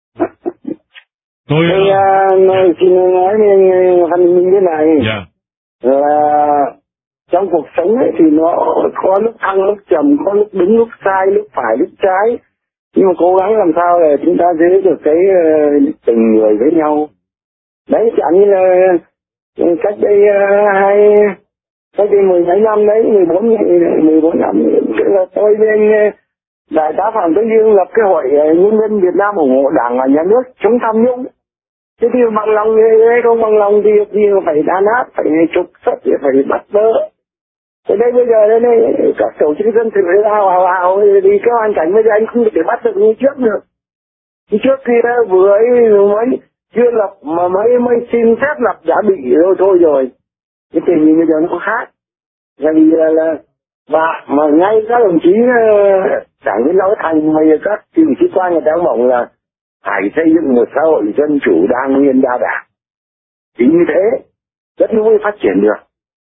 Tôi, tôi uh, xin nói với anh Phan Đình Minh thế này, yeah. là trong cuộc sống ấy thì nó có lúc thăng lúc trầm, có lúc đúng lúc sai, lúc phải lúc trái, nhưng mà cố gắng làm sao để chúng ta giữ được cái uh, tình người với nhau. Đấy, chẳng như là cách đây uh, hai cách đây mười mấy năm đấy, mười bốn mười bốn năm, là tôi bên uh, đại tá Phạm Tuấn Dương lập cái hội uh, nhân dân Việt Nam ủng hộ Đảng và Nhà nước chống tham nhũng. Thế thì bằng lòng không bằng lòng thì gì phải đàn áp, phải trục xuất, phải bắt bớ. Thế đây bây giờ đây này, các tổ chức dân sự hào hào hào thì cái hoàn cảnh bây giờ anh không thể bắt được như trước được. Như trước kia vừa ấy mới chưa lập mà mới mới xin phép lập đã bị rồi thôi rồi. Cái tình hình bây giờ nó có khác. Bởi vì là, là và mà ngay các đồng chí đảng viên lão thành hay các đồng chí quan người ta cũng bảo là phải xây dựng một xã hội dân chủ đa nguyên đa đảng. Chính như thế đất nước mới phát triển được.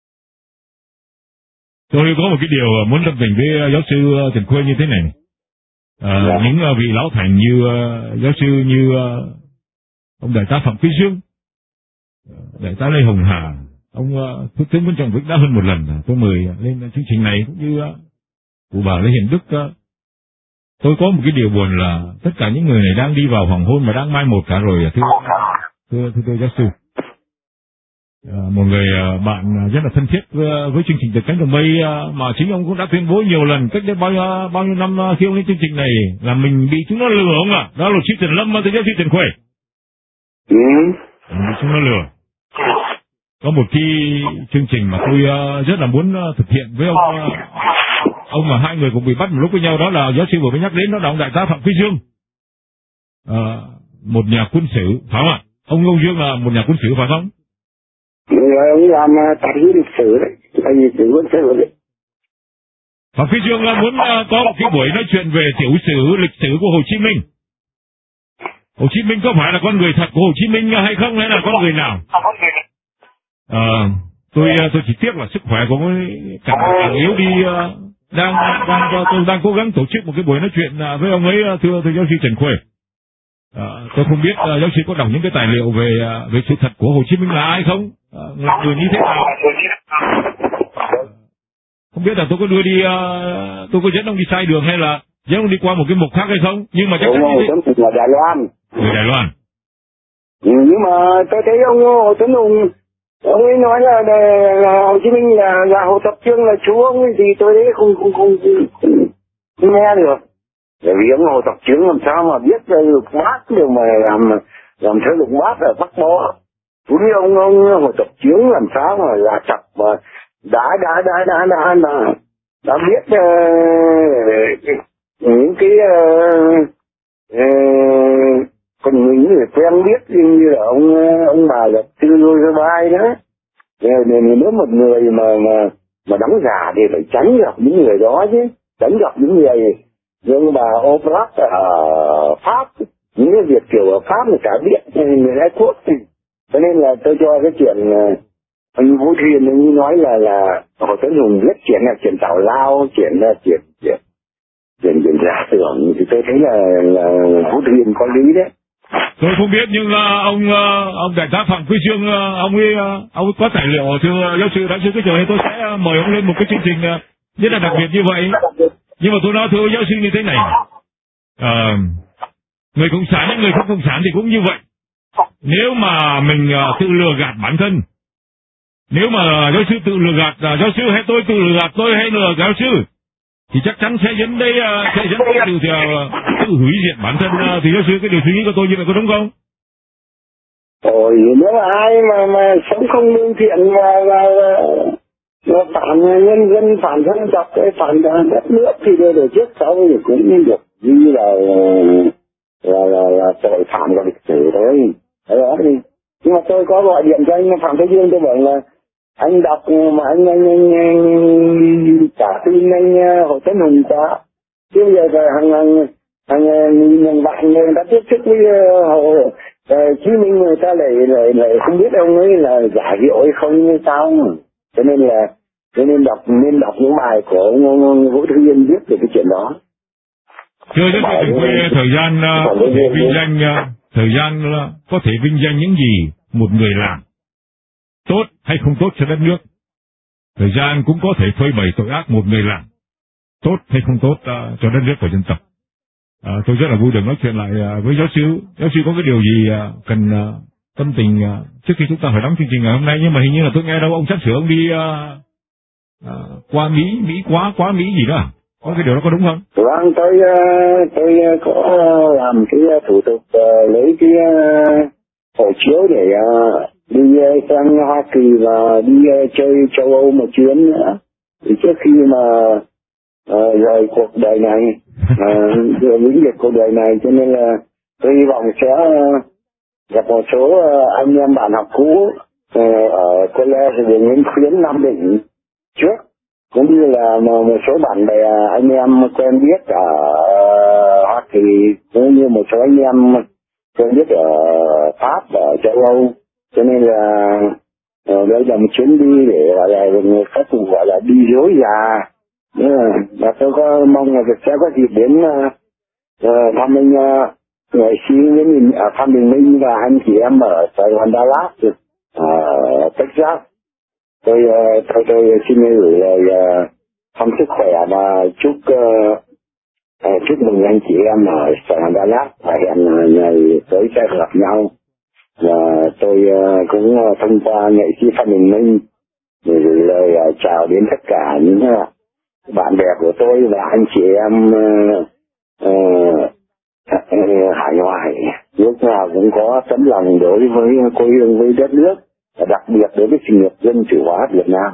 Tôi có một cái điều muốn tâm tình với giáo sư Trần Khuê như thế này. À, dạ. Những vị lão thành như uh, giáo sư như uh, ông đại tá Phạm Quý Dương, đại tá Lê Hồng Hà, ông uh, Thủ tướng Nguyễn Trọng Vĩnh đã hơn một lần tôi mời lên chương trình này, cũng như uh, cụ bà Lê Hiền Đức. Uh, tôi có một cái điều buồn là tất cả những người này đang đi vào hoàng hôn mà đang mai một cả rồi. Thưa thưa thưa, thưa giáo sư, uh, một người uh, bạn rất là thân thiết với, với chương trình Từ Cánh Đồng Mây, uh, mà chính ông cũng đã tuyên bố nhiều lần cách đây bao uh, bao nhiêu năm uh, khi ông lên chương trình này là mình bị chúng nó lừa ông ạ. À. Đó là luật sư Trần Lâm, thưa giáo sư Trần Khuê. Ừ. Bị chúng nó lừa. Có một cái chương trình mà tôi uh, rất là muốn uh, thực hiện với ông, uh, ông mà hai người cũng bị bắt một lúc với nhau, đó là giáo sư vừa mới nhắc đến, đó là ông đại tá Phạm Phi Dương, uh, một nhà quân sự, phải không ạ? Ông ông Dương là một nhà quân sự phải không? Rồi ông làm tạp chí lịch sử đấy, là gì sử quân sự đấy. Phạm Phi Dương uh, muốn uh, có một cái buổi nói chuyện về tiểu sử lịch sử của Hồ Chí Minh. Hồ Chí Minh có phải là con người thật của Hồ Chí Minh hay không, hay là con người nào? À, tôi tôi chỉ tiếc là sức khỏe của tôi càng, càng yếu đi. Đang đang tôi đang cố gắng tổ chức một cái buổi nói chuyện với ông ấy, thưa thưa giáo sư Trần Khuê. À, tôi không biết uh, giáo sư có đọc những cái tài liệu về uh, về sự thật của Hồ Chí Minh là ai không? Uh, là người như thế nào? Không biết là tôi có đưa đi, uh, tôi có dẫn ông đi sai đường hay là dẫn ông đi qua một cái mục khác hay không? Nhưng mà chắc chắn như thế. Là Đài Loan. Người Đài Loan. Ừ, nhưng mà tôi thấy ông Hồ Tấn Hùng, ông ấy nói là, là, là Hồ Chí Minh là, là Hồ Tập Trương là chú ông ấy, thì tôi đấy không không không, không, không, không nghe được. Bởi vì ông Hồ Tập Trương làm sao mà biết lục bát được mà làm làm thế lục bát ở Bắc Bó. Cũng như ông ông Hồ Tập Trương làm sao mà là chặt mà đã đã đã đã đã đã, đã biết uh, những cái uh, uh, còn những người quen biết như là ông ông bà là Tư Lôi Gia Bai đó. Nên nếu một người mà mà mà đóng giả thì phải tránh gặp những người đó chứ, tránh gặp những người nhưng bà Obrat ở Pháp, những cái việc kiểu ở Pháp người ta biết người Ái Quốc thì cho nên là tôi cho cái chuyện anh Vũ Thuyền như nói là là Hồ Tấn Hùng viết chuyện là chuyện tào lao, chuyện là chuyện chuyện chuyện chuyện giả tưởng thì tôi thấy là là Vũ Thuyền có lý đấy. Tôi không biết nhưng uh, ông uh, ông đại tá Phạm Quý Dương, uh, ông ấy uh, ông ấy có tài liệu, thưa giáo sư đã sư cái trời tôi sẽ uh, mời ông lên một cái chương trình uh, rất là đặc biệt như vậy. Nhưng mà tôi nói thưa giáo sư như thế này, uh, người cộng sản những người không cộng sản thì cũng như vậy. Nếu mà mình uh, tự lừa gạt bản thân, nếu mà giáo sư tự lừa gạt uh, giáo sư hay tôi tự lừa gạt tôi hay lừa giáo sư thì chắc chắn sẽ dẫn đây uh, sẽ dẫn tới điều uh, tự hủy diệt bản thân. Uh, thì giáo sư cái điều suy nghĩ của tôi như vậy có đúng không? Ôi nếu mà ai mà mà sống không lương thiện và và, và phản nhân dân, phản dân tộc, phản đất nước thì đều được trước sau thì cũng được như là là là, là tội phạm của lịch sử thôi. Đó thì nhưng mà tôi có gọi điện cho anh Phạm Thế Dương, tôi bảo là anh đọc mà anh anh anh, anh trả tin anh Hồ Tấn Hùng quá, chứ bây giờ hàng hàng hàng hàng bạn người đã tiếp xúc với Hồ Chí Minh, người ta lại lại lại không biết ông ấy là giả hiệu hay không hay sao, cho nên là cho nên đọc nên đọc những bài của ông, ông, ông Vũ Thư Yên viết về cái chuyện đó. Thưa giáo sư Trần Khuê, thời gian uh, có thể vinh danh uh, thời gian uh, có thể vinh danh những gì một người làm tốt hay không tốt cho đất nước. Thời gian cũng có thể phơi bày tội ác một người làm tốt hay không tốt uh, cho đất nước và dân tộc. Uh, tôi rất là vui được nói chuyện lại uh, với giáo sư. Giáo sư có cái điều gì uh, cần uh, tâm tình uh, trước khi chúng ta phải đóng chương trình ngày hôm nay, nhưng mà hình như là tôi nghe đâu ông sắp sửa ông đi uh, uh, qua Mỹ, Mỹ quá quá Mỹ gì đó. Có cái điều đó có đúng không? Vâng, tôi tôi có làm cái thủ tục lấy cái hộ chiếu để đi sang Hoa Kỳ và đi chơi châu Âu một chuyến nữa. Thì trước khi mà rời cuộc đời này, vừa vĩnh biệt cuộc đời này, cho nên là tôi hy vọng sẽ gặp một số anh em bạn học cũ ở college đường Nguyễn Khuyến, Nam Định trước, cũng như là một số bạn bè anh em quen biết ở Hoa Kỳ, cũng như một số anh em quen biết ở Pháp, ở châu Âu. Cho nên là đây là một chuyến đi để gọi là người khách cũng gọi là đi dối già. Và tôi có mong là sẽ có dịp đến uh, thăm anh uh, nghệ sĩ Nguyễn uh, Phan Đình Minh và anh chị em ở Sài Gòn, Dallas, ở uh, Texas. tôi tôi tôi xin gửi lời thăm sức khỏe và chúc uh, chúc mừng anh chị em ở Sài Gòn Đà Lạt và hẹn ngày tới sẽ gặp nhau. Và tôi uh, cũng uh, thông qua nghệ sĩ Phan Đình Minh để gửi lời uh, chào đến tất cả những uh, bạn bè của tôi và anh chị em uh, uh, uh, hải ngoại, lúc nào cũng có tấm lòng đối với quê hương, với đất nước, và đặc biệt đối với sự nghiệp dân chủ hóa Việt Nam.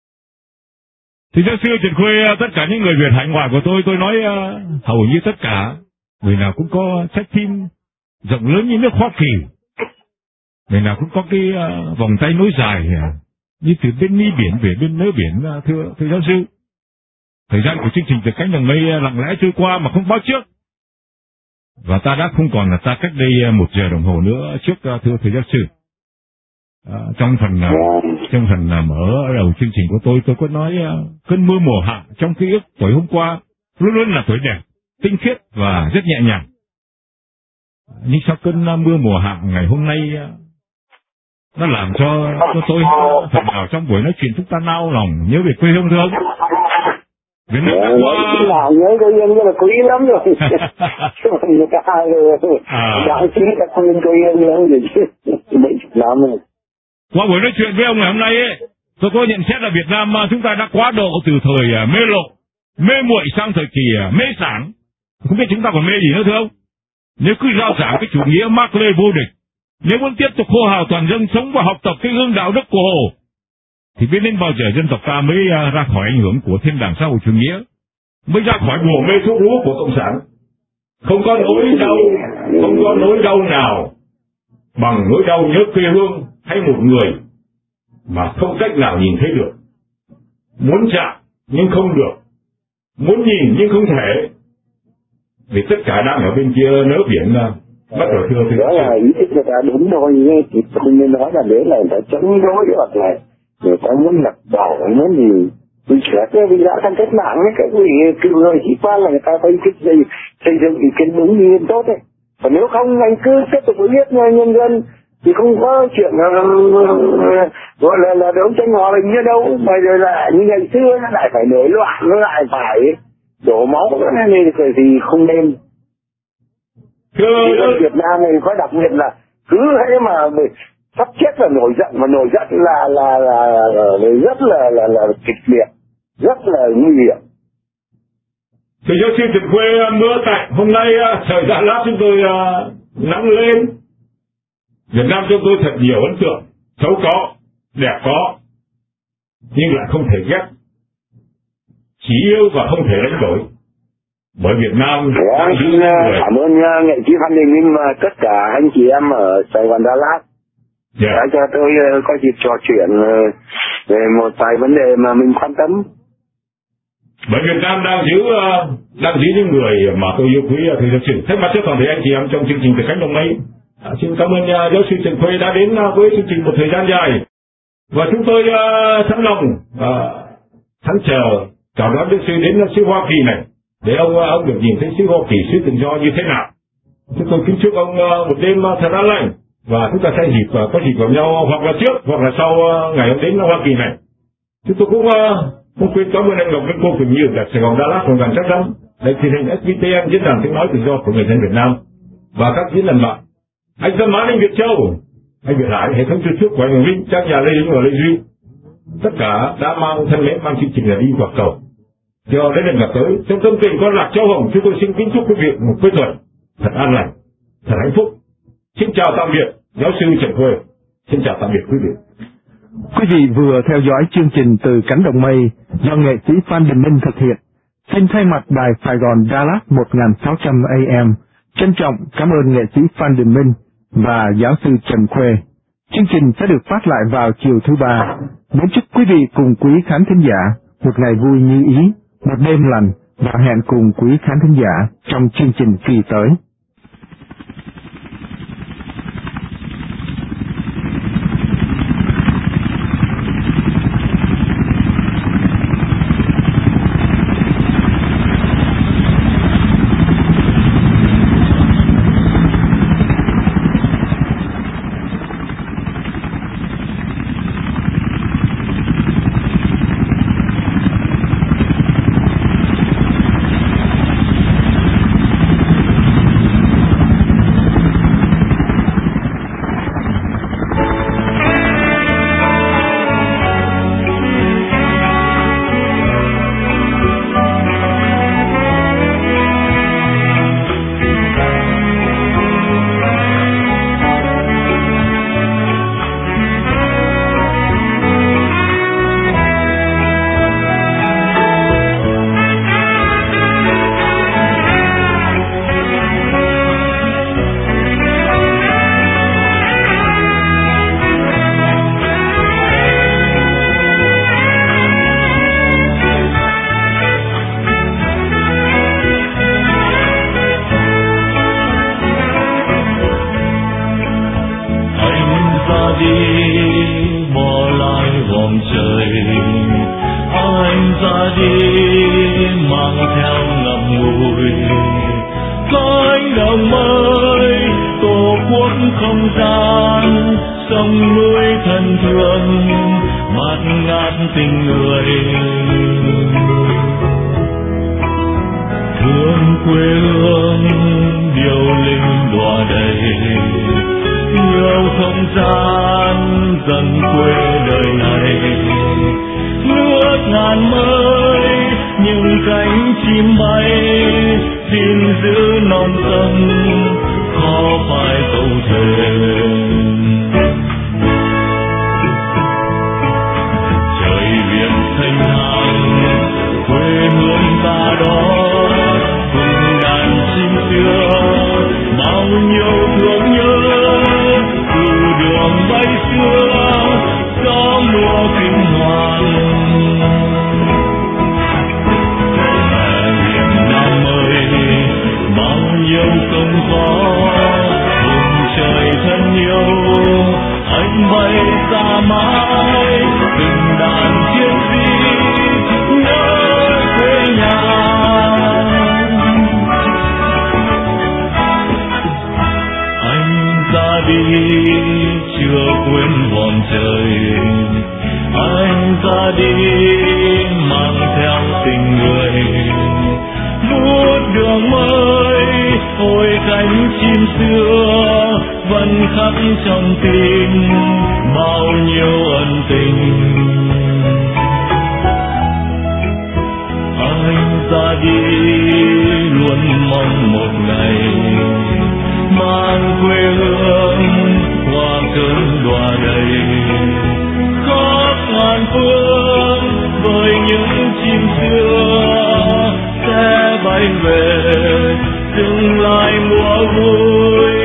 Thì giáo sư Trần Khuê, tất cả những người Việt hải ngoại của tôi, tôi nói uh, hầu như tất cả, người nào cũng có trái tim rộng lớn như nước Hoa Kỳ, người nào cũng có cái uh, vòng tay nối dài uh, như từ bên mi biển về bên nớ biển. Uh, thưa thưa giáo sư, thời gian của chương trình Từ Cánh Đồng Mây uh, lặng lẽ trôi qua mà không báo trước, và ta đã không còn là ta cách đây uh, một giờ đồng hồ nữa trước. Uh, thưa thưa giáo sư, uh, trong phần uh, trong phần uh, mở đầu chương trình của tôi, tôi có nói uh, cơn mưa mùa hạ trong ký ức tối hôm qua luôn luôn là tối đẹp, tinh khiết và rất nhẹ nhàng. Nhưng sau cơn mưa mùa hạ ngày hôm nay, nó làm cho, cho tôi phần nào trong buổi nói chuyện chúng ta nao lòng nhớ về quê hương, thưa ông. Việt Nam đã qua... là nhớ quê hương rất là quý lắm rồi. Người ta đạo chí ta quên quê hương lắm rồi chứ. Mấy chục năm rồi. Qua buổi nói chuyện với ông ngày hôm nay ấy, tôi có nhận xét là Việt Nam chúng ta đã quá độ từ thời mê lộ, mê muội sang thời kỳ mê sảng. Không biết chúng ta còn mê gì nữa, thưa ông? Nếu cứ rao giảng cái chủ nghĩa Mác Lê vô địch, nếu muốn tiếp tục hô hào toàn dân sống và học tập cái gương đạo đức của Hồ, thì biết đến bao giờ dân tộc ta mới ra khỏi ảnh hưởng của thiên đàng xã hội chủ nghĩa, mới ra khỏi mùa mê thuốc lú của cộng sản. Không có nỗi đau, không có nỗi đau nào bằng nỗi đau nhớ quê hương hay một người mà không cách nào nhìn thấy được. Muốn chạm nhưng không được, muốn nhìn nhưng không thể, vì tất cả đang ở bên kia nớ biển. Bắt đầu thưa thưa. Đó là ý thức người ta đúng thôi, thì không nên nói là đấy là người ta chống đối, hoặc là người ta muốn lật đổ, muốn gì. Vì xét vì đã thành cách mạng ấy, cái gì cứ người sĩ quan là người ta phải thích xây, xây dựng ý kiến đúng như tốt đấy. Còn nếu không anh cứ tiếp tục viết nhân dân thì không có chuyện uh, gọi là, là đấu tranh hòa bình như đâu. Bây giờ là như ngày xưa nó lại phải nổi loạn, nó lại phải đổ máu, nên thì không nên. Thưa Việt Nam này có đặc biệt là cứ thế mà sắp chết là nổi giận, mà nổi giận là là là, là, là rất là là là kịch liệt, rất là nguy hiểm. Thì giáo sư Trần Khuê, mưa tạnh hôm nay trời Đà Lạt chúng tôi uh, nắng lên. Việt Nam chúng tôi thật nhiều ấn tượng, xấu có, đẹp có, nhưng lại không thể ghét, chỉ yêu và không thể đánh đổi. Bởi Việt Nam dạ, xin cảm ơn uh, nghệ sĩ Phan Đình Minh và tất cả anh chị em ở Sài Gòn Đà Lạt yeah. đã cho tôi uh, có dịp trò chuyện uh, về một vài vấn đề mà mình quan tâm. Bởi Việt Nam đang giữ uh, đang giữ những người mà tôi yêu quý, uh, thì thực sự thay mặt cho toàn thể anh chị em trong chương trình Từ Cánh Đồng Mây, uh, xin cảm ơn uh, giáo sư Trần Khuê đã đến uh, với chương trình một thời gian dài, và chúng tôi uh, sẵn lòng uh, sẵn chờ chào đón giáo sư đến xứ Hoa Kỳ này, để ông ông được nhìn thấy xứ Hoa Kỳ, xứ tự do như thế nào. Chúng tôi kính chúc ông một đêm thật an lành, và chúng ta sẽ dịp có dịp gặp nhau hoặc là trước hoặc là sau ngày ông đến Hoa Kỳ này. Chúng tôi cũng không quên cảm ơn anh Ngọc Vinh cô Quỳnh Như tại Sài Gòn Đà Lạt một nghìn sáu trăm để truyền hình ét vê tê en, diễn đàn tiếng nói tự do của người dân Việt Nam, và các diễn đàn mạng. Anh Tâm Mãn, anh Việt Châu, anh Việt Hải, hệ thống truy xuất của anh Ngọc Vinh, trang nhà Lê Dũng và Lê Duy, tất cả đã mang thân mến mang chương trình là đi vào cầu. Cho đến lần gặp tới, trong tâm tình con Lạc Châu Hồng, chúng tôi xin kính chúc quý vị một cuối tuần thật an lành, thật hạnh phúc. Xin chào tạm biệt, giáo sư Trần Khuê. Xin chào tạm biệt quý vị. Quý vị vừa theo dõi chương trình Từ Cánh Đồng Mây do nghệ sĩ Phan Đình Minh thực hiện. Xin thay mặt đài Sài Gòn Đà Lạt một nghìn sáu trăm A M trân trọng cảm ơn nghệ sĩ Phan Đình Minh và giáo sư Trần Khuê. Chương trình sẽ được phát lại vào chiều thứ ba. Muốn chúc quý vị cùng quý khán thính giả một ngày vui như ý, một đêm lành, và hẹn cùng quý khán thính giả trong chương trình kỳ tới. đi bỏ lại vòng trời, anh ra đi mang theo ngậm ngùi cánh đồng mới tổ quốc không gian, sông núi thân thương bạt ngát tình người, thương quê hương điều linh đọa đầy, yêu không gian dần quê đời này, nước ngàn mới những cánh chim bay, xin giữ non sông khó phải cầu thềm. Trời biển thanh thang quê hương ta đó, cùng đàn chim xưa bao nhiêu thương nhớ, từ đường bay xưa gió mùa kinh hoàng. Mẹ miền Nam ơi bao nhiêu công khó, vùng trời thân yêu anh bay xa mãi, từng đàn chiến sĩ nhớ quê nhà. Anh ra đi chưa quên vòng trời, anh ra đi mang theo tình người, vút đường mới ôi cánh chim xưa vẫn khắc trong tim bao nhiêu ân tình. Anh ra đi luôn mong một ngày mang quê hương qua cơn đọa đầy, khóc ngàn phương với những chim xưa sẽ bay về dừng lại mùa vui.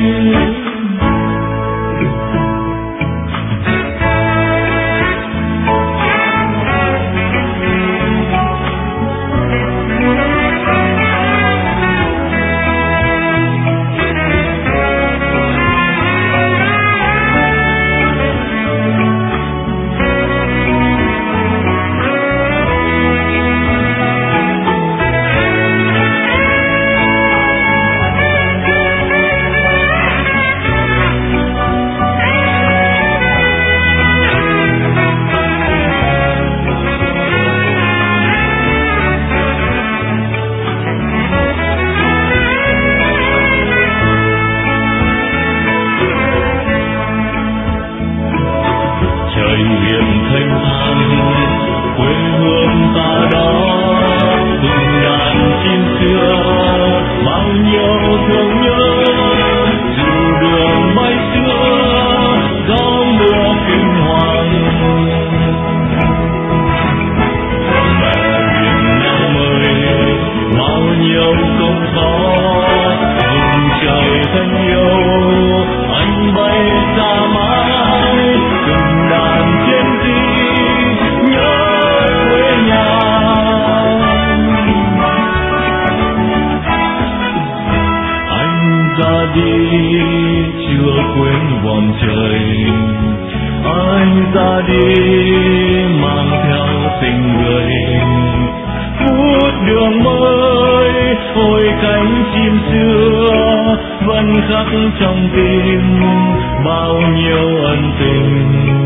Ra đi mang theo tình người, phút đường mới ôi cánh chim xưa vẫn khắc trong tim bao nhiêu ân tình.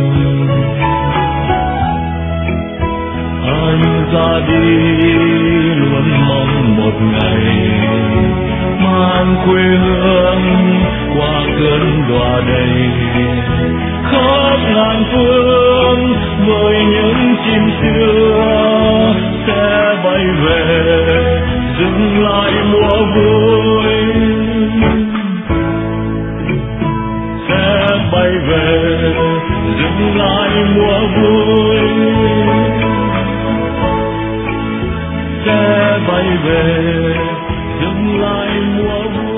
Anh ra đi luôn mong một ngày mang quê hương qua cơn đọa đầy, khóc ngàn phương với những chim xưa sẽ bay về dừng lại mùa vui, sẽ bay về dừng lại mùa vui, sẽ bay về dừng lại mùa vui.